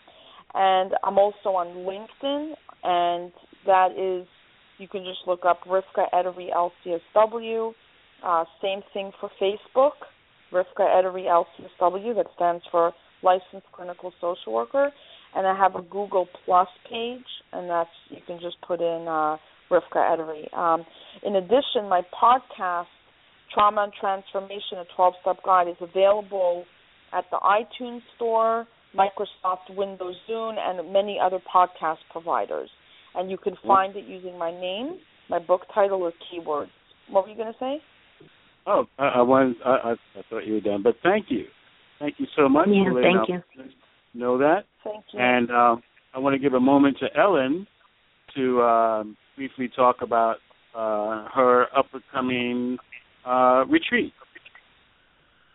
D: And I'm also on LinkedIn, and that is, you can just look up Rivka Edery L C S W. Uh, same thing for Facebook, Rivka Edery L C S W, that stands for Licensed Clinical Social Worker. And I have a Google Plus page, and that's, you can just put in uh, Rivka Edery. Um, in addition, my podcast, Trauma and Transformation, a twelve-step guide, is available at the iTunes Store, Microsoft Windows Zune, and many other podcast providers. And you can find it using my name, my book title, or keywords. What were you going to say?
C: Oh, I, I wanted, I, I, I thought you were done, but thank you. Thank you so much.
F: Yeah,
C: for
F: thank you.
C: Know that.
D: Thank you.
C: And uh, I want to give a moment to Ellen to uh, briefly talk about uh, her up-and-coming uh, retreat.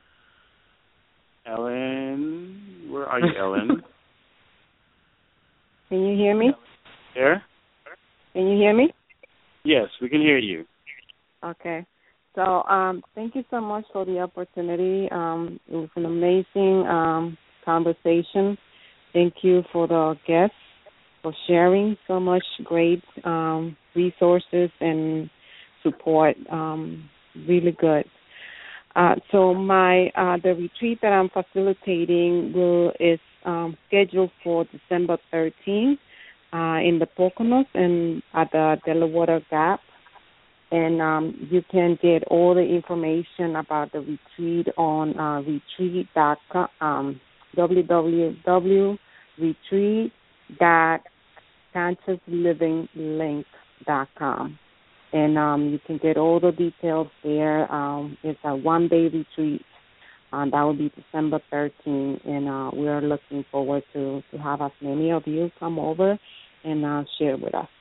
C: Ellen, where are you, Ellen?
H: Can you hear me?
C: There?
H: Can you hear me?
C: Yes, we can hear you.
H: Okay. So um, thank you so much for the opportunity. Um, it was an amazing um, conversation. Thank you for the guests for sharing so much great um, resources and support. Um, really good. Uh, so my uh, the retreat that I'm facilitating will is um, scheduled for December thirteenth uh, in the Poconos and at the Delaware Gap. And um, you can get all the information about the retreat on uh, retreat dot com, um, w w w dot retreat dot conscious living link dot com. And um, you can get all the details there. Um, it's a one-day retreat. Um, that will be December thirteenth, and uh, we are looking forward to, to have as many of you come over and uh, share with us.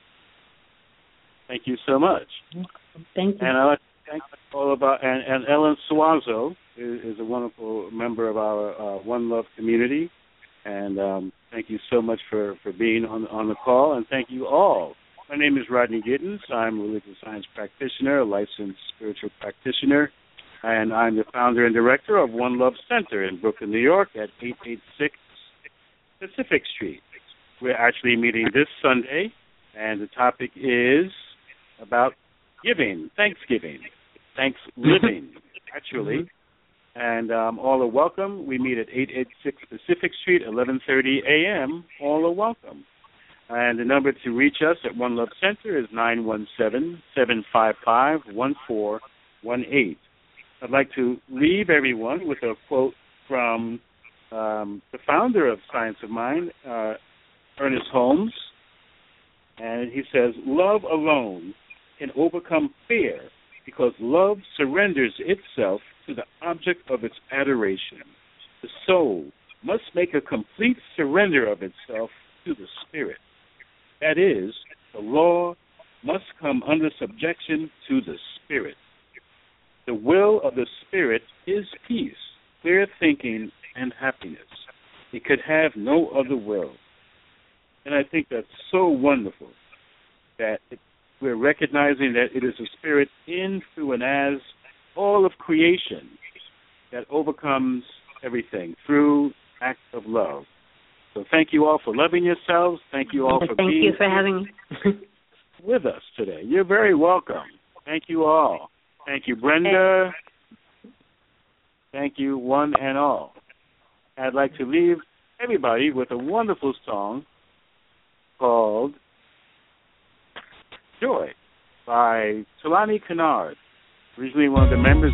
C: Thank you so much.
F: Thank you.
C: And I'd like to thank all about and, and Ellen Suazo is, is a wonderful member of our uh, One Love community. And um, thank you so much for, for being on on the call. And thank you all. My name is Rodney Gittens. I'm a religious science practitioner, a licensed spiritual practitioner, and I'm the founder and director of One Love Center in Brooklyn, New York at eight eighty-six Pacific Street. We're actually meeting this Sunday, and the topic is about giving, Thanksgiving, thanks living, actually. And um, all are welcome. We meet at eight eighty-six Pacific Street, eleven thirty a.m. All are welcome. And the number to reach us at One Love Center is nine one seven, seven five five, one four one eight. I'd like to leave everyone with a quote from um, the founder of Science of Mind, uh, Ernest Holmes. And he says, "Love alone can overcome fear because love surrenders itself to the object of its adoration. The soul must make a complete surrender of itself to the spirit. That is, the law must come under subjection to the spirit. The will of the spirit is peace, clear thinking, and happiness. It could have no other will." And I think that's so wonderful that it, we're recognizing that it is a spirit in, through, and as all of creation that overcomes everything through acts of love. So thank you all for loving yourselves. Thank you all for
F: Thank
C: being
F: you for having me.
C: with us today. You're very welcome. Thank you all. Thank you, Brenda. Thank you, one and all. I'd like to leave everybody with a wonderful song called Joy by Talani Kennard, originally one of the members.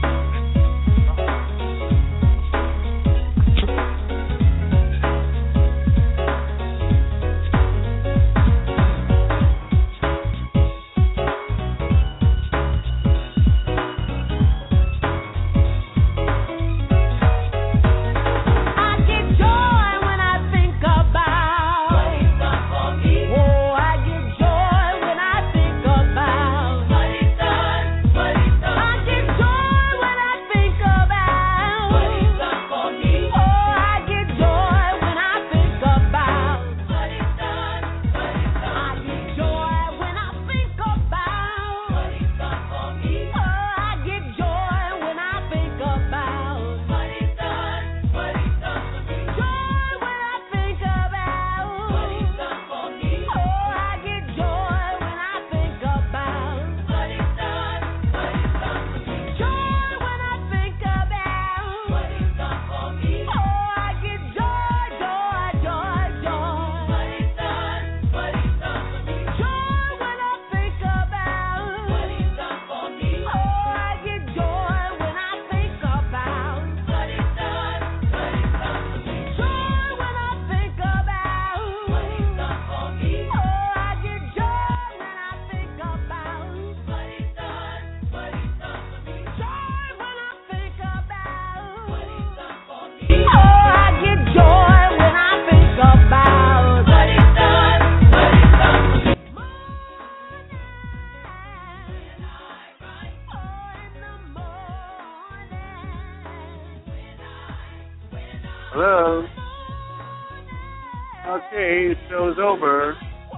C: Okay, show's over.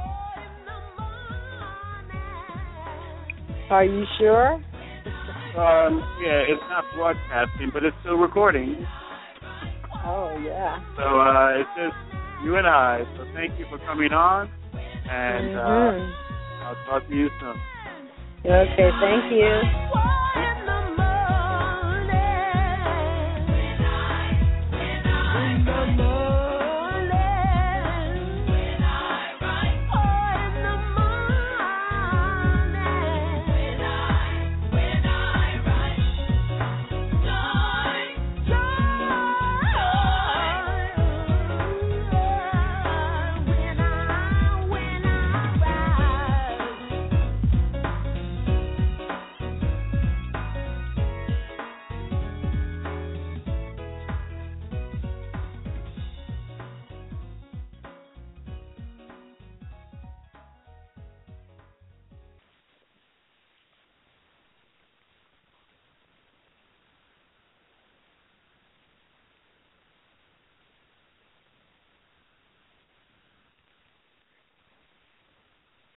G: Are you sure?
C: Um, yeah, it's not broadcasting, but it's still recording.
G: Oh, yeah.
C: So uh, it's just you and I. So thank you for coming on, and
G: mm-hmm.
C: uh, I'll talk to you soon.
G: Okay, thank you.